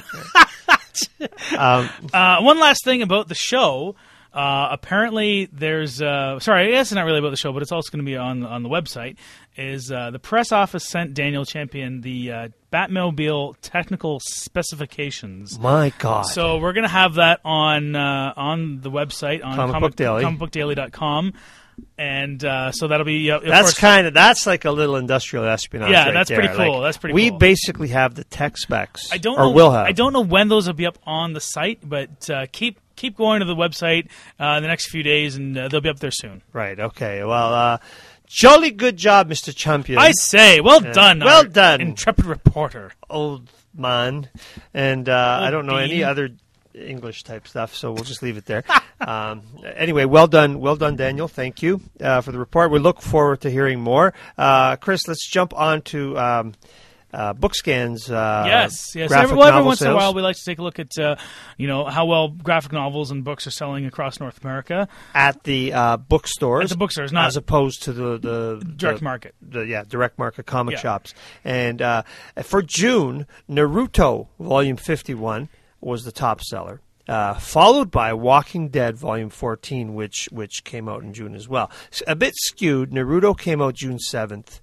One last thing about the show. Apparently, there's I guess it's not really about the show, but it's also going to be on the website. Is the press office sent Daniel Champion the Batmobile technical specifications? My God! So we're going to have that on the website on Comic Book Daily. comicbookdaily.com. And so that'll be of That's course, that's like a little industrial espionage. Yeah, right that's there. pretty cool. Like, That's pretty we cool. basically have the tech specs. I don't or know. will have. I don't know when those will be up on the site, but keep going to the website the next few days, and they'll be up there soon. Right. Okay. Well, jolly good job, Mr. Champion. I say, well done, well our done. intrepid reporter. Old man, and I don't know any bean. other English type stuff, so we'll just leave it there. Anyway, well done, Daniel. Thank you for the report. We look forward to hearing more. Chris, let's jump on to BookScan's Yes. graphic Every novel once in a sales. while, we like to take a look at how well graphic novels and books are selling across North America at the bookstores. At the bookstores, not as opposed to the direct market. Direct market comic Yeah. shops. And for June, Naruto Volume 51 was the top seller, followed by Walking Dead Volume 14, which came out in June as well. A bit skewed. Naruto came out June 7th,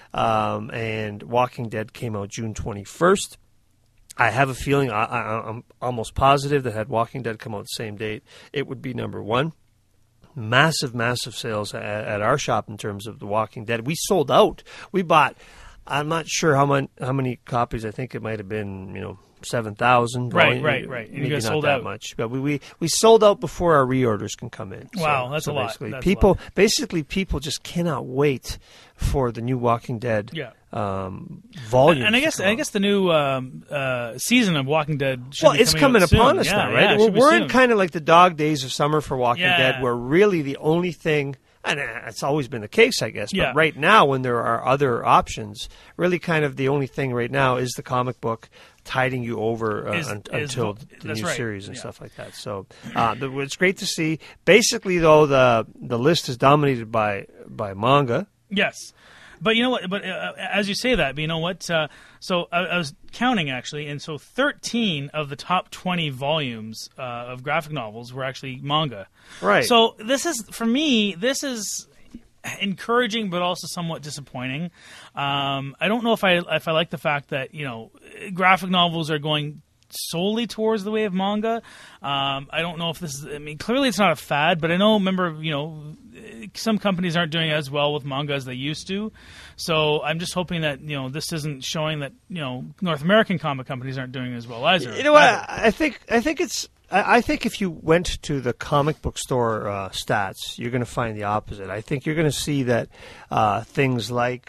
and Walking Dead came out June 21st. I have a feeling, I'm almost positive that had Walking Dead come out the same date, it would be number one. Massive sales at our shop in terms of The Walking Dead. We sold out. We bought, I'm not sure how many copies. I think it might have been, 7,000. Right. And Maybe you guys not sold that out. much, but we sold out before our reorders can come in. Wow, that's a lot. Basically, That's a people lot. people just cannot wait for the new Walking Dead. Yeah. Volume. And I guess the new season of Walking Dead should Well, be it's coming out soon. upon us Yeah, now, yeah, right? it should be We're in soon. kind of like the dog days of summer for Walking Yeah. Dead, where really the only thing, and it's always been the case, I guess, but Yeah. right now when there are other options, really kind of the only thing right now is the comic book tiding you over until the that's new right. series and Yeah. stuff like that. So it's great to see. Basically, though, the list is dominated by manga. Yes. But you know what? But as you say that, but you know what? So I was counting actually, and so 13 of the top 20 volumes of graphic novels were actually manga. Right. So this is, for me, this is encouraging, but also somewhat disappointing. I don't know if I like the fact that graphic novels are going solely towards the way of manga. I don't know if this is. I mean, clearly it's not a fad, but I know. Remember, some companies aren't doing as well with manga as they used to. So I'm just hoping that this isn't showing that North American comic companies aren't doing as well either. You know what? I think it's. I think if you went to the comic book store stats, you're going to find the opposite. I think you're going to see that things like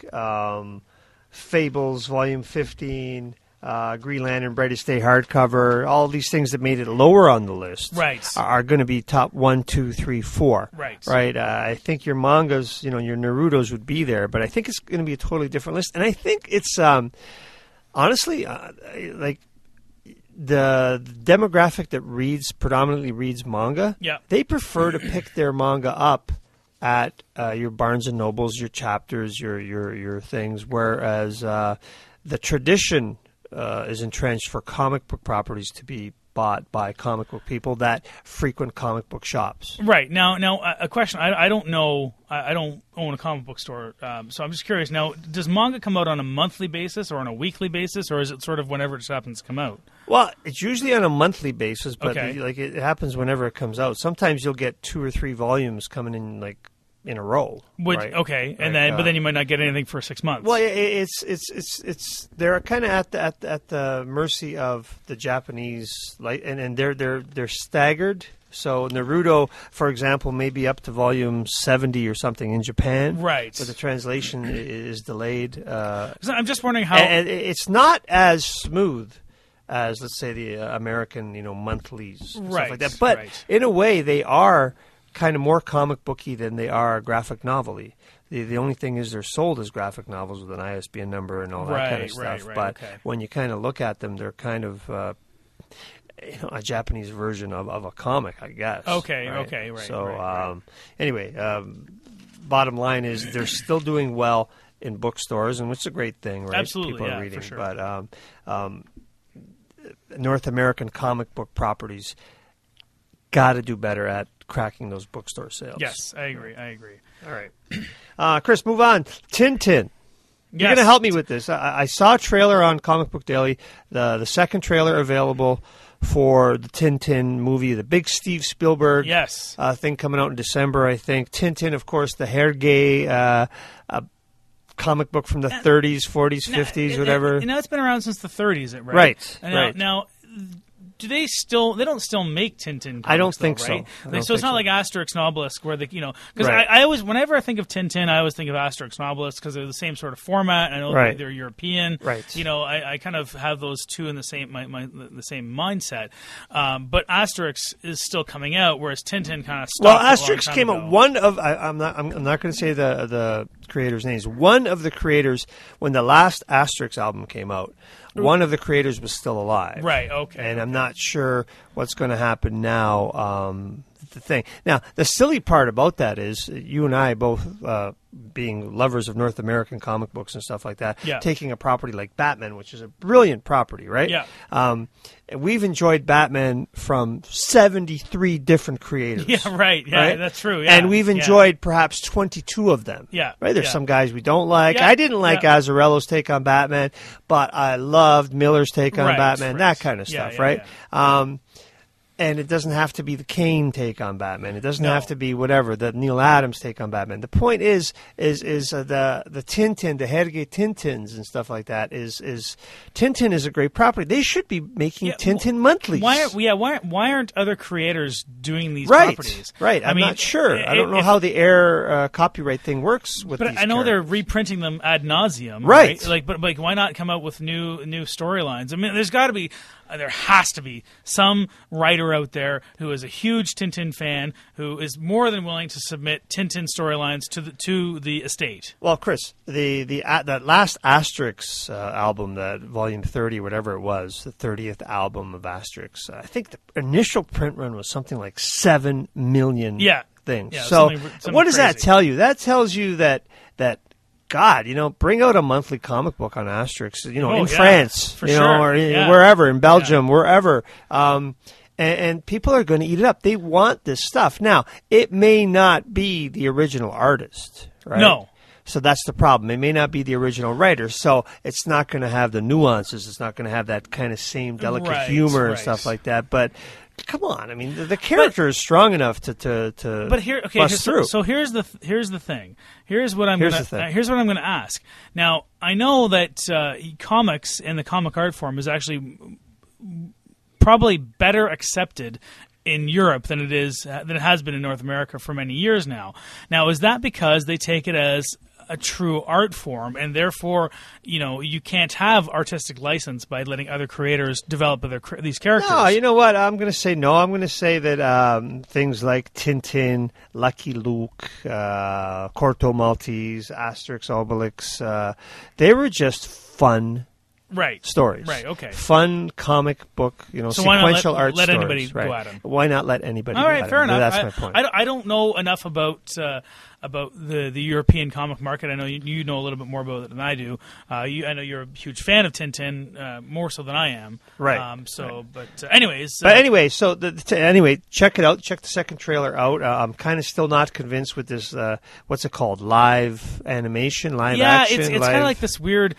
Fables Volume 15, Green Lantern Brightest Day hardcover, all these things that made it lower on the list, Right. are going to be top 1, 2, 3, 4. Right. I think your mangas, your Narutos would be there, but I think it's going to be a totally different list. And I think it's honestly like. The demographic that predominantly reads manga, Yeah. they prefer to pick their manga up at your Barnes and Nobles, your Chapters, your things, whereas the tradition is entrenched for comic book properties to be bought by comic book people that frequent comic book shops. Right. Now, a question. I don't know. I don't own a comic book store, so I'm just curious. Now, does manga come out on a monthly basis or on a weekly basis, or is it sort of whenever it just happens to come out? Well, it's usually on a monthly basis, but Okay. it happens whenever it comes out. Sometimes you'll get 2 or 3 volumes coming in a row. Right? Okay, and Like, but then you might not get anything for 6 months. Well, it's they're kind of at the mercy of the Japanese, and they're staggered. So Naruto, for example, may be up to volume 70 or something in Japan, Right. But the translation is delayed. So I'm just wondering how. And it's not as smooth as, let's say, the American, monthlies, and stuff like that. But right. in a way, they are kind of more comic booky than they are graphic novel-y. The only thing is they're sold as graphic novels with an ISBN number and all that kind of stuff. Right, but okay. when you kind of look at them, they're kind of a Japanese version of a comic, I guess. Okay, right? okay, right, So right. anyway, bottom line is they're still doing well in bookstores, and which is a great thing, right? Absolutely, People yeah, are reading, for sure. but North American comic book properties got to do better at cracking those bookstore sales. Yes, I agree. All right. Chris, move on. Tintin. You're going to help me with this. I saw a trailer on Comic Book Daily, the second trailer available for the Tintin movie, the big Steve Spielberg thing coming out in December, I think. Tintin, of course, the Hergé comic book from the 30s, 40s, 50s, whatever. It's been around since the 30s, right? Right. And now, do they still? They don't still make Tintin comics, I don't think right? so. It's not like Asterix and Obelix, where because Right. I always, whenever I think of Tintin, I always think of Asterix and Obelix because they're the same sort of format. I know they're European. Right. I kind of have those two in the same the same mindset. But Asterix is still coming out, whereas Tintin kind of stopped. Well, a long Asterix time came ago. out. One of I'm not going to say the creators' names. One of the creators, when the last Asterix album came out, one of the creators was still alive. Right. Okay. And I'm not sure what's going to happen now. The thing now, the silly part about that is you and I both, being lovers of North American comic books and stuff like that, taking a property like Batman, which is a brilliant property, right? Yeah. We've enjoyed Batman from 73 different creators. Yeah, right. Yeah, right? that's true. Yeah. And we've enjoyed perhaps 22 of them. Yeah. Right? There's some guys we don't like. Yeah. I didn't like Azzarello's take on Batman, but I loved Miller's take on Batman, that kind of stuff, right? Yeah. And it doesn't have to be the Kane take on Batman. It doesn't have to be whatever, the Neil Adams take on Batman. The point is the Tintin, the Hergé Tintins and stuff like that is Tintin is a great property. They should be making Tintin monthlies. Why aren't other creators doing these right, properties? Right. I'm not sure. I don't know how the air copyright thing works with these I know characters. they're reprinting them ad nauseum. Right. But why not come out with new storylines? I mean, there has to be some writer out there who is a huge Tintin fan who is more than willing to submit Tintin storylines to the estate. Well, Chris, that last Asterix album, that Volume 30, whatever it was, the 30th album of Asterix, I think the initial print run was something like 7 million things. Yeah, so something what does crazy. that tell you? That tells you that God, bring out a monthly comic book on Asterix, in France, for sure. or wherever, in Belgium, wherever. And people are going to eat it up. They want this stuff. Now, it may not be the original artist, right? No. So that's the problem. It may not be the original writer, so it's not going to have the nuances. It's not going to have that kind of same delicate humor and stuff like that. But come on, I mean, the character is strong enough to bust through. So here's the thing. Here's what I'm going to ask. Now, I know that comics in the comic art form is actually probably better accepted in Europe than it has been in North America for many years now. Now, is that because they take it as a true art form, and therefore, you can't have artistic license by letting other creators develop these characters? No, you know what? I'm going to say no. I'm going to say that things like Tintin, Lucky Luke, Corto Maltese, Asterix, Obelix, they were just fun stories. Right, okay. Fun comic book, so sequential why not art let stories. anybody go at them? Why not let anybody All go right, at fair them? enough. That's my point. I don't know enough about the European comic market. I know you know a little bit more about it than I do. I know you're a huge fan of Tintin, more so than I am. Right. Anyways. Anyway, check it out. Check the second trailer out. I'm kind of still not convinced with this, what's it called? Live animation? Live action? Yeah, it's kind of like this weird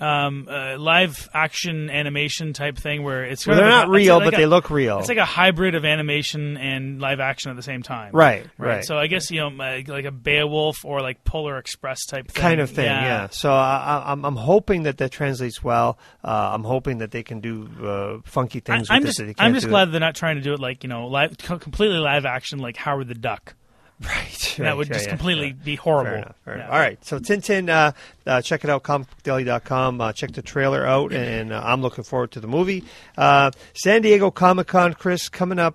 live action animation type thing where it's they're not real, but they look real. It's like a hybrid of animation and live action at the same time. Right. So I guess like a Beowulf or like Polar Express type thing. Kind of thing, yeah. So I'm hoping that translates well. I'm hoping that they can do funky things with this. I'm just glad they're not trying to do it like completely live action like Howard the Duck. Right. That would just completely be horrible. Fair enough. All right. So Tintin, check it out, comicbookdaily.com. Check the trailer out, and I'm looking forward to the movie. San Diego Comic-Con, Chris, coming up.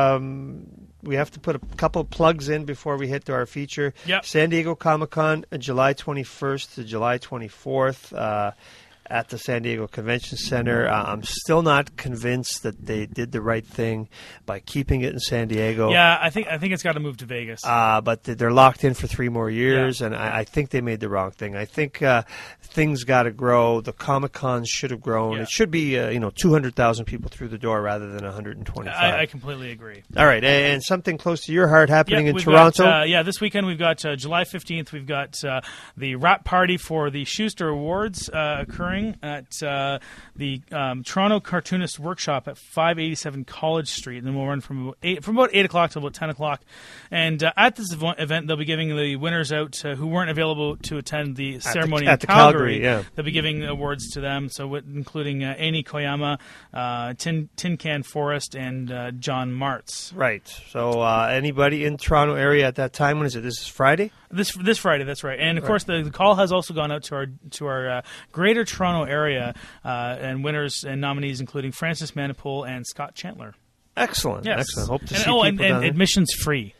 We have to put a couple of plugs in before we hit to our feature. Yep. San Diego Comic-Con, July 21st to July 24th. At the San Diego Convention Center. I'm still not convinced that they did the right thing by keeping it in San Diego. Yeah, I think it's got to move to Vegas. But they're locked in for 3 more years, and I think they made the wrong thing. I think things got to grow. The Comic-Cons should have grown. Yeah. It should be 200,000 people through the door rather than 125. I completely agree. All right, and something close to your heart happening in we've Toronto. Got, this weekend we've got July 15th. We've got the wrap party for the Schuster Awards occurring at the Toronto Cartoonist Workshop at 587 College Street, and then we'll run from about 8 o'clock till about 10 o'clock. And at this event, they'll be giving the winners out who weren't available to attend the ceremony at in the Calgary. Yeah. They'll be giving awards to them, so including Ani Koyama, Tin Can Forest, and John Martz. Right. So anybody in Toronto area at that time? When is it? This is Friday? This Friday, that's right. And of course, the call has also gone out to our Greater Toronto area, and winners and nominees including Francis Manipool and Scott Chandler. Excellent. Yes. Excellent. Hope to see people people down there. admission's free.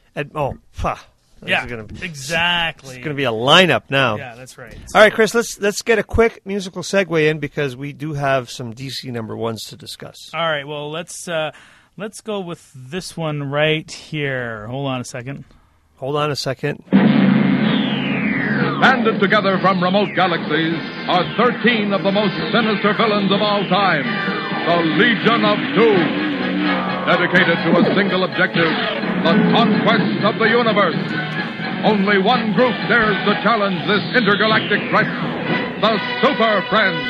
It's Exactly. going to be a lineup now. Yeah, that's right. All right, Chris, let's get a quick musical segue in because we do have some DC number ones to discuss. All right, well, let's go with this one right here. Hold on a second. Banded together from remote galaxies are 13 of the most sinister villains of all time, the Legion of Doom. Dedicated to a single objective, the conquest of the universe. Only one group dares to challenge this intergalactic threat, the Super Friends.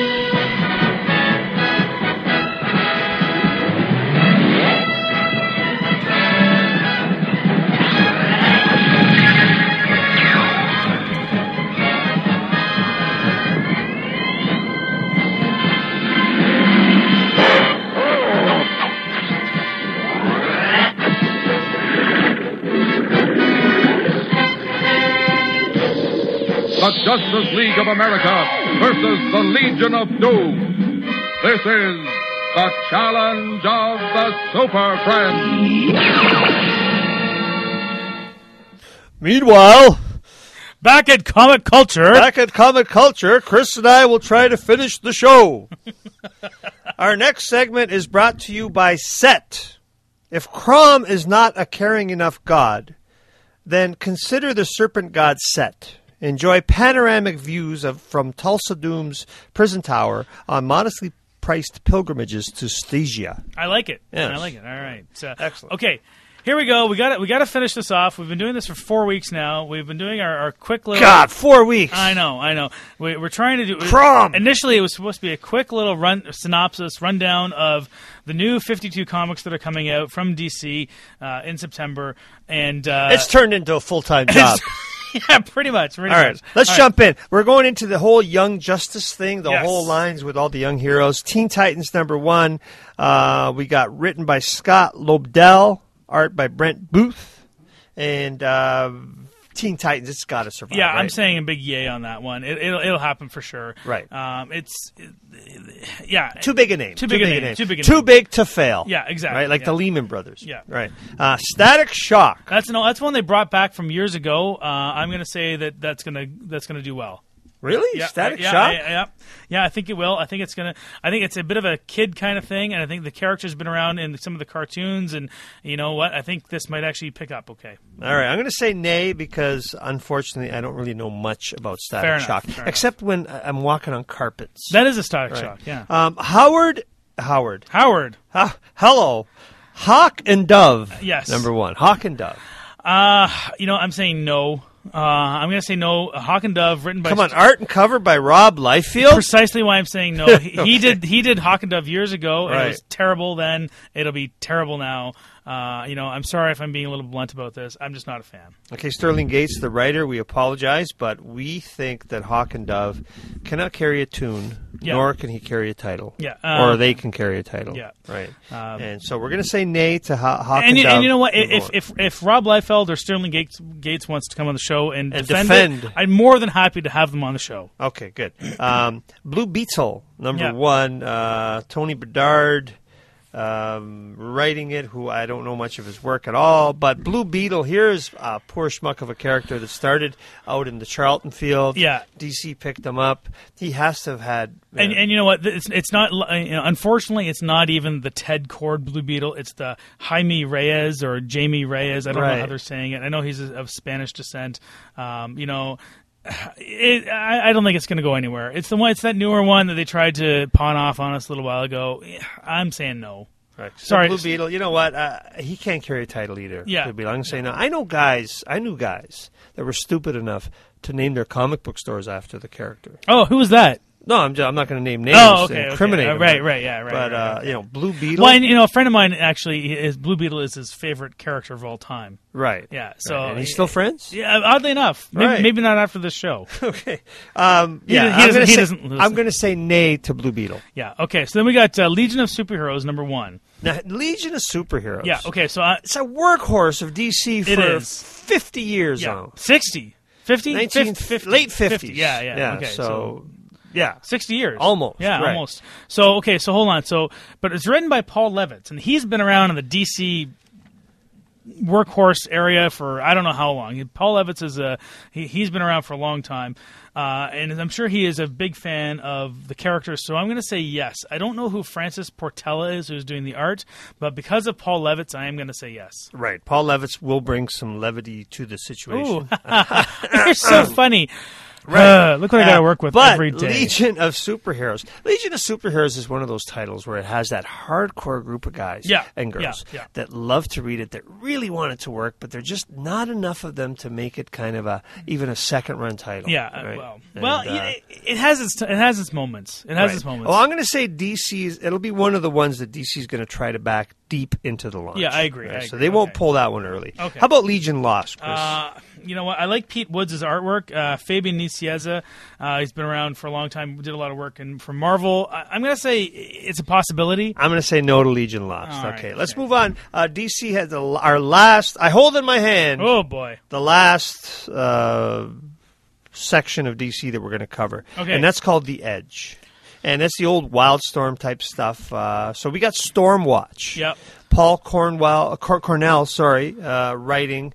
The Justice League of America versus the Legion of Doom. This is the challenge of the Super Friends. Meanwhile, back at Comic Culture, Chris and I will try to finish the show. Our next segment is brought to you by Set. If Crom is not a caring enough god, then consider the serpent god Set. Enjoy panoramic views from Tulsa Doom's prison tower on modestly priced pilgrimages to Stygia. I like it. Yes. I like it. All right. Excellent. Okay. Here we go. We got to finish this off. We've been doing this for 4 weeks now. We've been doing our quick little... God, 4 weeks. I know. We're trying to do... Crom! Initially, it was supposed to be a quick little rundown of the new 52 comics that are coming out from DC in September. And it's turned into a full-time job. Yeah, pretty much. All right, let's jump in. We're going into the whole Young Justice thing, the whole lines with all the young heroes. Teen Titans #1. We got written by Scott Lobdell, art by Brent Booth, and Teen Titans. It's got to survive. Yeah, right? I'm saying a big yay on that one. It'll happen for sure. Right. Too big a name. Too big a name. Too big to fail. Yeah, exactly. Right, like the the Lehman Brothers. Yeah. Right. Static Shock. That's one they brought back from years ago. I'm going to say that's gonna do well. Really? Yeah, Static Shock? Yeah, I think it will. I think it's a bit of a kid kind of thing, and I think the character's been around in some of the cartoons, and you know what? I think this might actually pick up okay. All right, I'm going to say nay because, unfortunately, I don't really know much about Static Shock, except when I'm walking on carpets. That is a Static Shock, yeah. Howard. Hello. Hawk and Dove. Yes. #1. Hawk and Dove. I'm saying no. I'm going to say no. Hawk and Dove, written by... Come on, art and cover by Rob Liefeld? Precisely why I'm saying no. He did Hawk and Dove years ago, and right. It was terrible then. It'll be terrible now. I'm sorry if I'm being a little blunt about this. I'm just not a fan. Okay, Sterling Gates, the writer, we apologize, but we think that Hawk and Dove cannot carry a tune, nor can he carry a title. Yeah. Or they can carry a title. Yeah. Right. And so we're going to say nay to Hawk and Dove. And you know what? If Rob Liefeld or Sterling Gates wants to come on the show and defend it, I'm more than happy to have them on the show. Okay, good. Blue Beetle, #1, Tony Bedard. Writing it, who I don't know much of his work at all, but Blue Beetle, here's a poor schmuck of a character that started out in the Charlton field. Yeah. DC picked him up. He has to have had... And you know what? It's not... unfortunately, it's not even the Ted Kord Blue Beetle. It's the Jaime Reyes or Jamie Reyes. I don't know how they're saying it. I know he's of Spanish descent. I don't think it's going to go anywhere. It's the one. It's that newer one that they tried to pawn off on us a little while ago. I'm saying no. Right. Sorry, Blue Beetle. You know what? He can't carry a title either. Yeah. Blue Beetle. I'm going to say no. I knew guys that were stupid enough to name their comic book stores after the character. Oh, who was that? No, I'm not going to name names. Oh, okay. Incriminate them. Right. But Blue Beetle. Well, and, a friend of mine actually, Blue Beetle is his favorite character of all time. Right. Yeah. So right. And he's still friends? Yeah. Oddly enough, maybe not after this show. Okay. He doesn't listen. I'm going to say nay to Blue Beetle. Yeah. Okay. So then we got Legion of Superheroes #1. Now, Legion of Superheroes. Yeah. Okay. So it's a workhorse of DC for 50 years. Yeah. Now. 60. 50? Late 50s. Yeah. Okay. So yeah. 60 years. Almost. Yeah, right. almost. So, so hold on. But it's written by Paul Levitz, and he's been around in the DC workhorse area for I don't know how long. Paul Levitz is he's been around for a long time, and I'm sure he is a big fan of the characters. So I'm going to say yes. I don't know who Francis Portela is, who's doing the art, but because of Paul Levitz, I am going to say yes. Right. Paul Levitz will bring some levity to the situation. Ooh. You're so funny. Right. Look what I got to work with every day. Legion of Superheroes. Legion of Superheroes is one of those titles where it has that hardcore group of guys and girls that love to read it, that really want it to work, but there's just not enough of them to make it kind of even a second-run title. Yeah. Right? It has its moments. It has its moments. Well, I'm going to say it'll be one of the ones that DC's going to try to back deep into the launch. Yeah, I agree. Right? So they won't pull that one early. Okay. How about Legion Lost, Chris? You know what? I like Pete Woods' artwork. Fabian Nicieza, he's been around for a long time. Did a lot of work for Marvel. I'm going to say it's a possibility. I'm going to say no to Legion Lost. Okay, let's move on. DC has our last. I hold in my hand. Oh boy, the last section of DC that we're going to cover, and that's called The Edge. And that's the old Wildstorm type stuff. So we got Stormwatch. Yep. Paul Cornell, writing.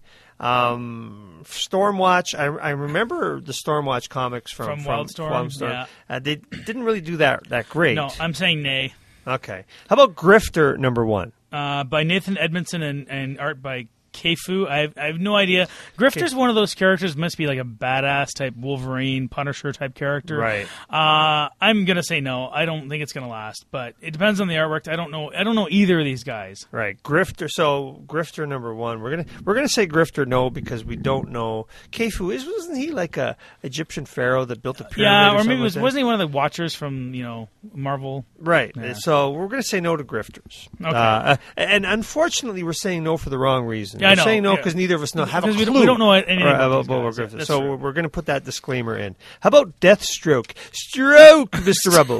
Stormwatch. I remember the Stormwatch comics from Wildstorm. Yeah. They didn't really do that great. No, I'm saying nay. Okay. How about Grifter #1? By Nathan Edmondson and art by Keifu. I have no idea. Grifter's one of those characters, must be like a badass type Wolverine, Punisher type character. Right. I'm gonna say no. I don't think it's gonna last, but it depends on the artwork. I don't know either of these guys. Right. Grifter. So Grifter #1. We're gonna say Grifter no because we don't know. Keifu wasn't he like a Egyptian pharaoh that built a pyramid? Yeah, or maybe wasn't he one of the Watchers from Marvel? Right. Yeah. So we're gonna say no to Grifters. Okay. And unfortunately, we're saying no for the have reason. Yeah, we're saying no because neither of us have a clue. We don't know anything about Griffith. So we're going to put that disclaimer in. How about Deathstroke? Stroke, Mr. Rebel.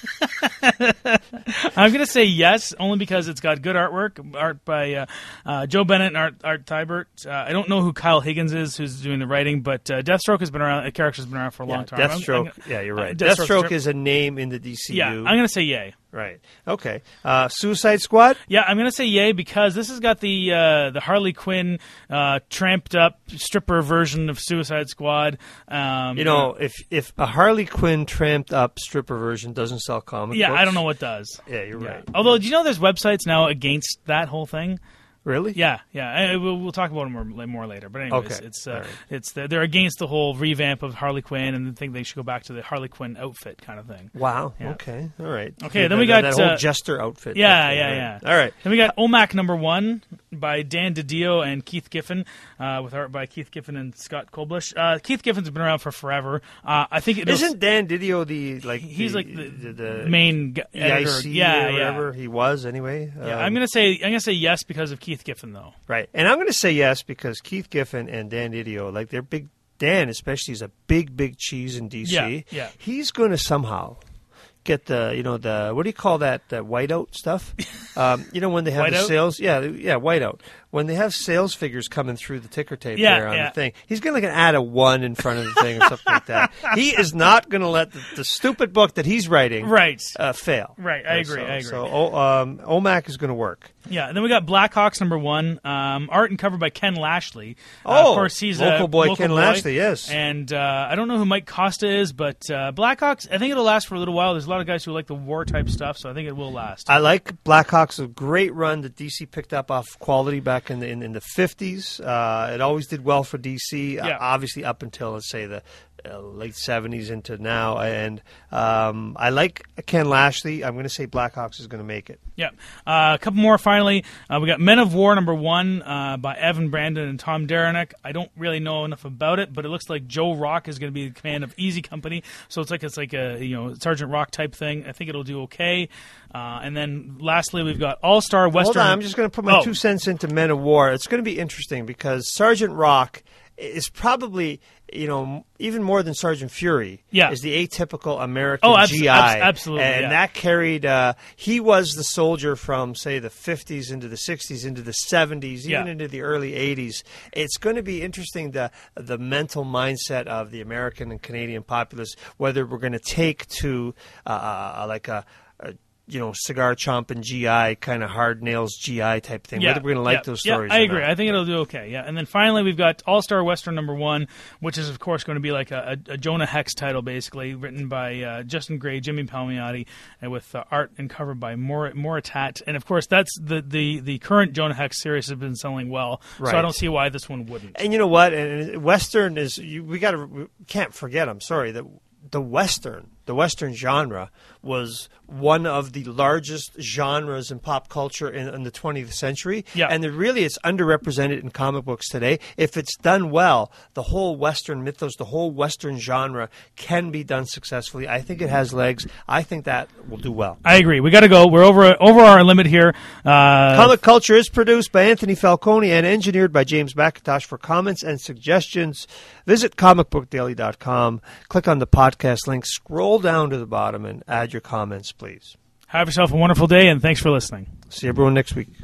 I'm going to say yes, only because it's got good artwork, art by Joe Bennett and Art Thibert. I don't know who Kyle Higgins is, who's doing the writing, but Deathstroke has been around. A character's been around for a long time. Deathstroke. You're right. Deathstroke is a name in the DCU. Yeah, I'm going to say yay. Right. Okay. Suicide Squad? Yeah, I'm going to say yay because this has got the Harley Quinn tramped up stripper version of Suicide Squad. If a Harley Quinn tramped up stripper version doesn't sell comic books. I don't know what does. Yeah, you're right. Although, do you know there's websites now against that whole thing? Really? Yeah. We'll talk about it more later. But anyways, okay. They're against the whole revamp of Harley Quinn and think they should go back to the Harley Quinn outfit kind of thing. Wow. Yeah. Okay. All right. Okay. Then we got that whole jester outfit. Yeah. All right. Then we got OMAC #1 by Dan DiDio and Keith Giffen, with art by Keith Giffen and Scott Koblish. Keith Giffen's been around for forever. I think isn't Dan DiDio the main editor? Or whatever he was anyway. I'm gonna say yes because of Keith Giffen though. Right, and I'm going to say yes because Keith Giffen and Dan DiDio, they're big. Dan especially is a big cheese in DC. Yeah. He's going to somehow get the what do you call that whiteout stuff? When they have the sales. Yeah, whiteout. When they have sales figures coming through the ticker tape there on the thing, he's going to add a 1 in front of the thing or something like that. He is not going to let the stupid book that he's writing fail. Right, I agree. So OMAC is going to work. Yeah, and then we got Blackhawks #1, art and cover by Ken Lashley. Of course, he's local boy Ken Lashley, yes. And I don't know who Mike Costa is, but Blackhawks, I think it'll last for a little while. There's a lot of guys who like the war-type stuff, so I think it will last. I like Blackhawks, a great run that DC picked up off Quality back in the 50s. It always did well for DC, obviously up until, let's say, the late 70s into now. And I like Ken Lashley. I'm going to say Blackhawks is going to make it. Yeah. A couple more finally. We got Men of War #1 by Evan Brandon and Tom Derenick. I don't really know enough about it, but it looks like Joe Rock is going to be the command of Easy Company. So it's like a Sergeant Rock type thing. I think it'll do okay. And then lastly, we've got All-Star Western. Hold on, I'm just going to put my 2 cents into Men of War. It's going to be interesting because Sergeant Rock is probably, even more than Sergeant Fury, is the atypical American GI. Absolutely. And that carried, he was the soldier from, say, the 50s into the 60s, into the 70s, even into the early 80s. It's going to be interesting, the mental mindset of the American and Canadian populace, whether we're going to take to cigar chomping GI, kind of hard nails GI type thing. Whether we're going to like those stories. I agree. I think it'll do okay. Yeah, and then finally we've got All-Star Western #1, which is of course going to be like a Jonah Hex title, basically written by Justin Gray, Jimmy Palmiotti, and with art and cover by Moritat. And of course that's the current Jonah Hex series has been selling well, so I don't see why this one wouldn't. And you know what? And Western is we can't forget. I'm sorry that the Western genre was one of the largest genres in pop culture in the 20th century. Yeah. And it's underrepresented in comic books today. If it's done well, the whole Western mythos, the whole Western genre can be done successfully. I think it has legs. I think that will do well. I agree. We got to go. We're over our limit here. Comic Culture is produced by Anthony Falcone and engineered by James McIntosh. For comments and suggestions, visit comicbookdaily.com. Click on the podcast link. Scroll down to the bottom and add your comments, please. Have yourself a wonderful day, and thanks for listening. See everyone next week.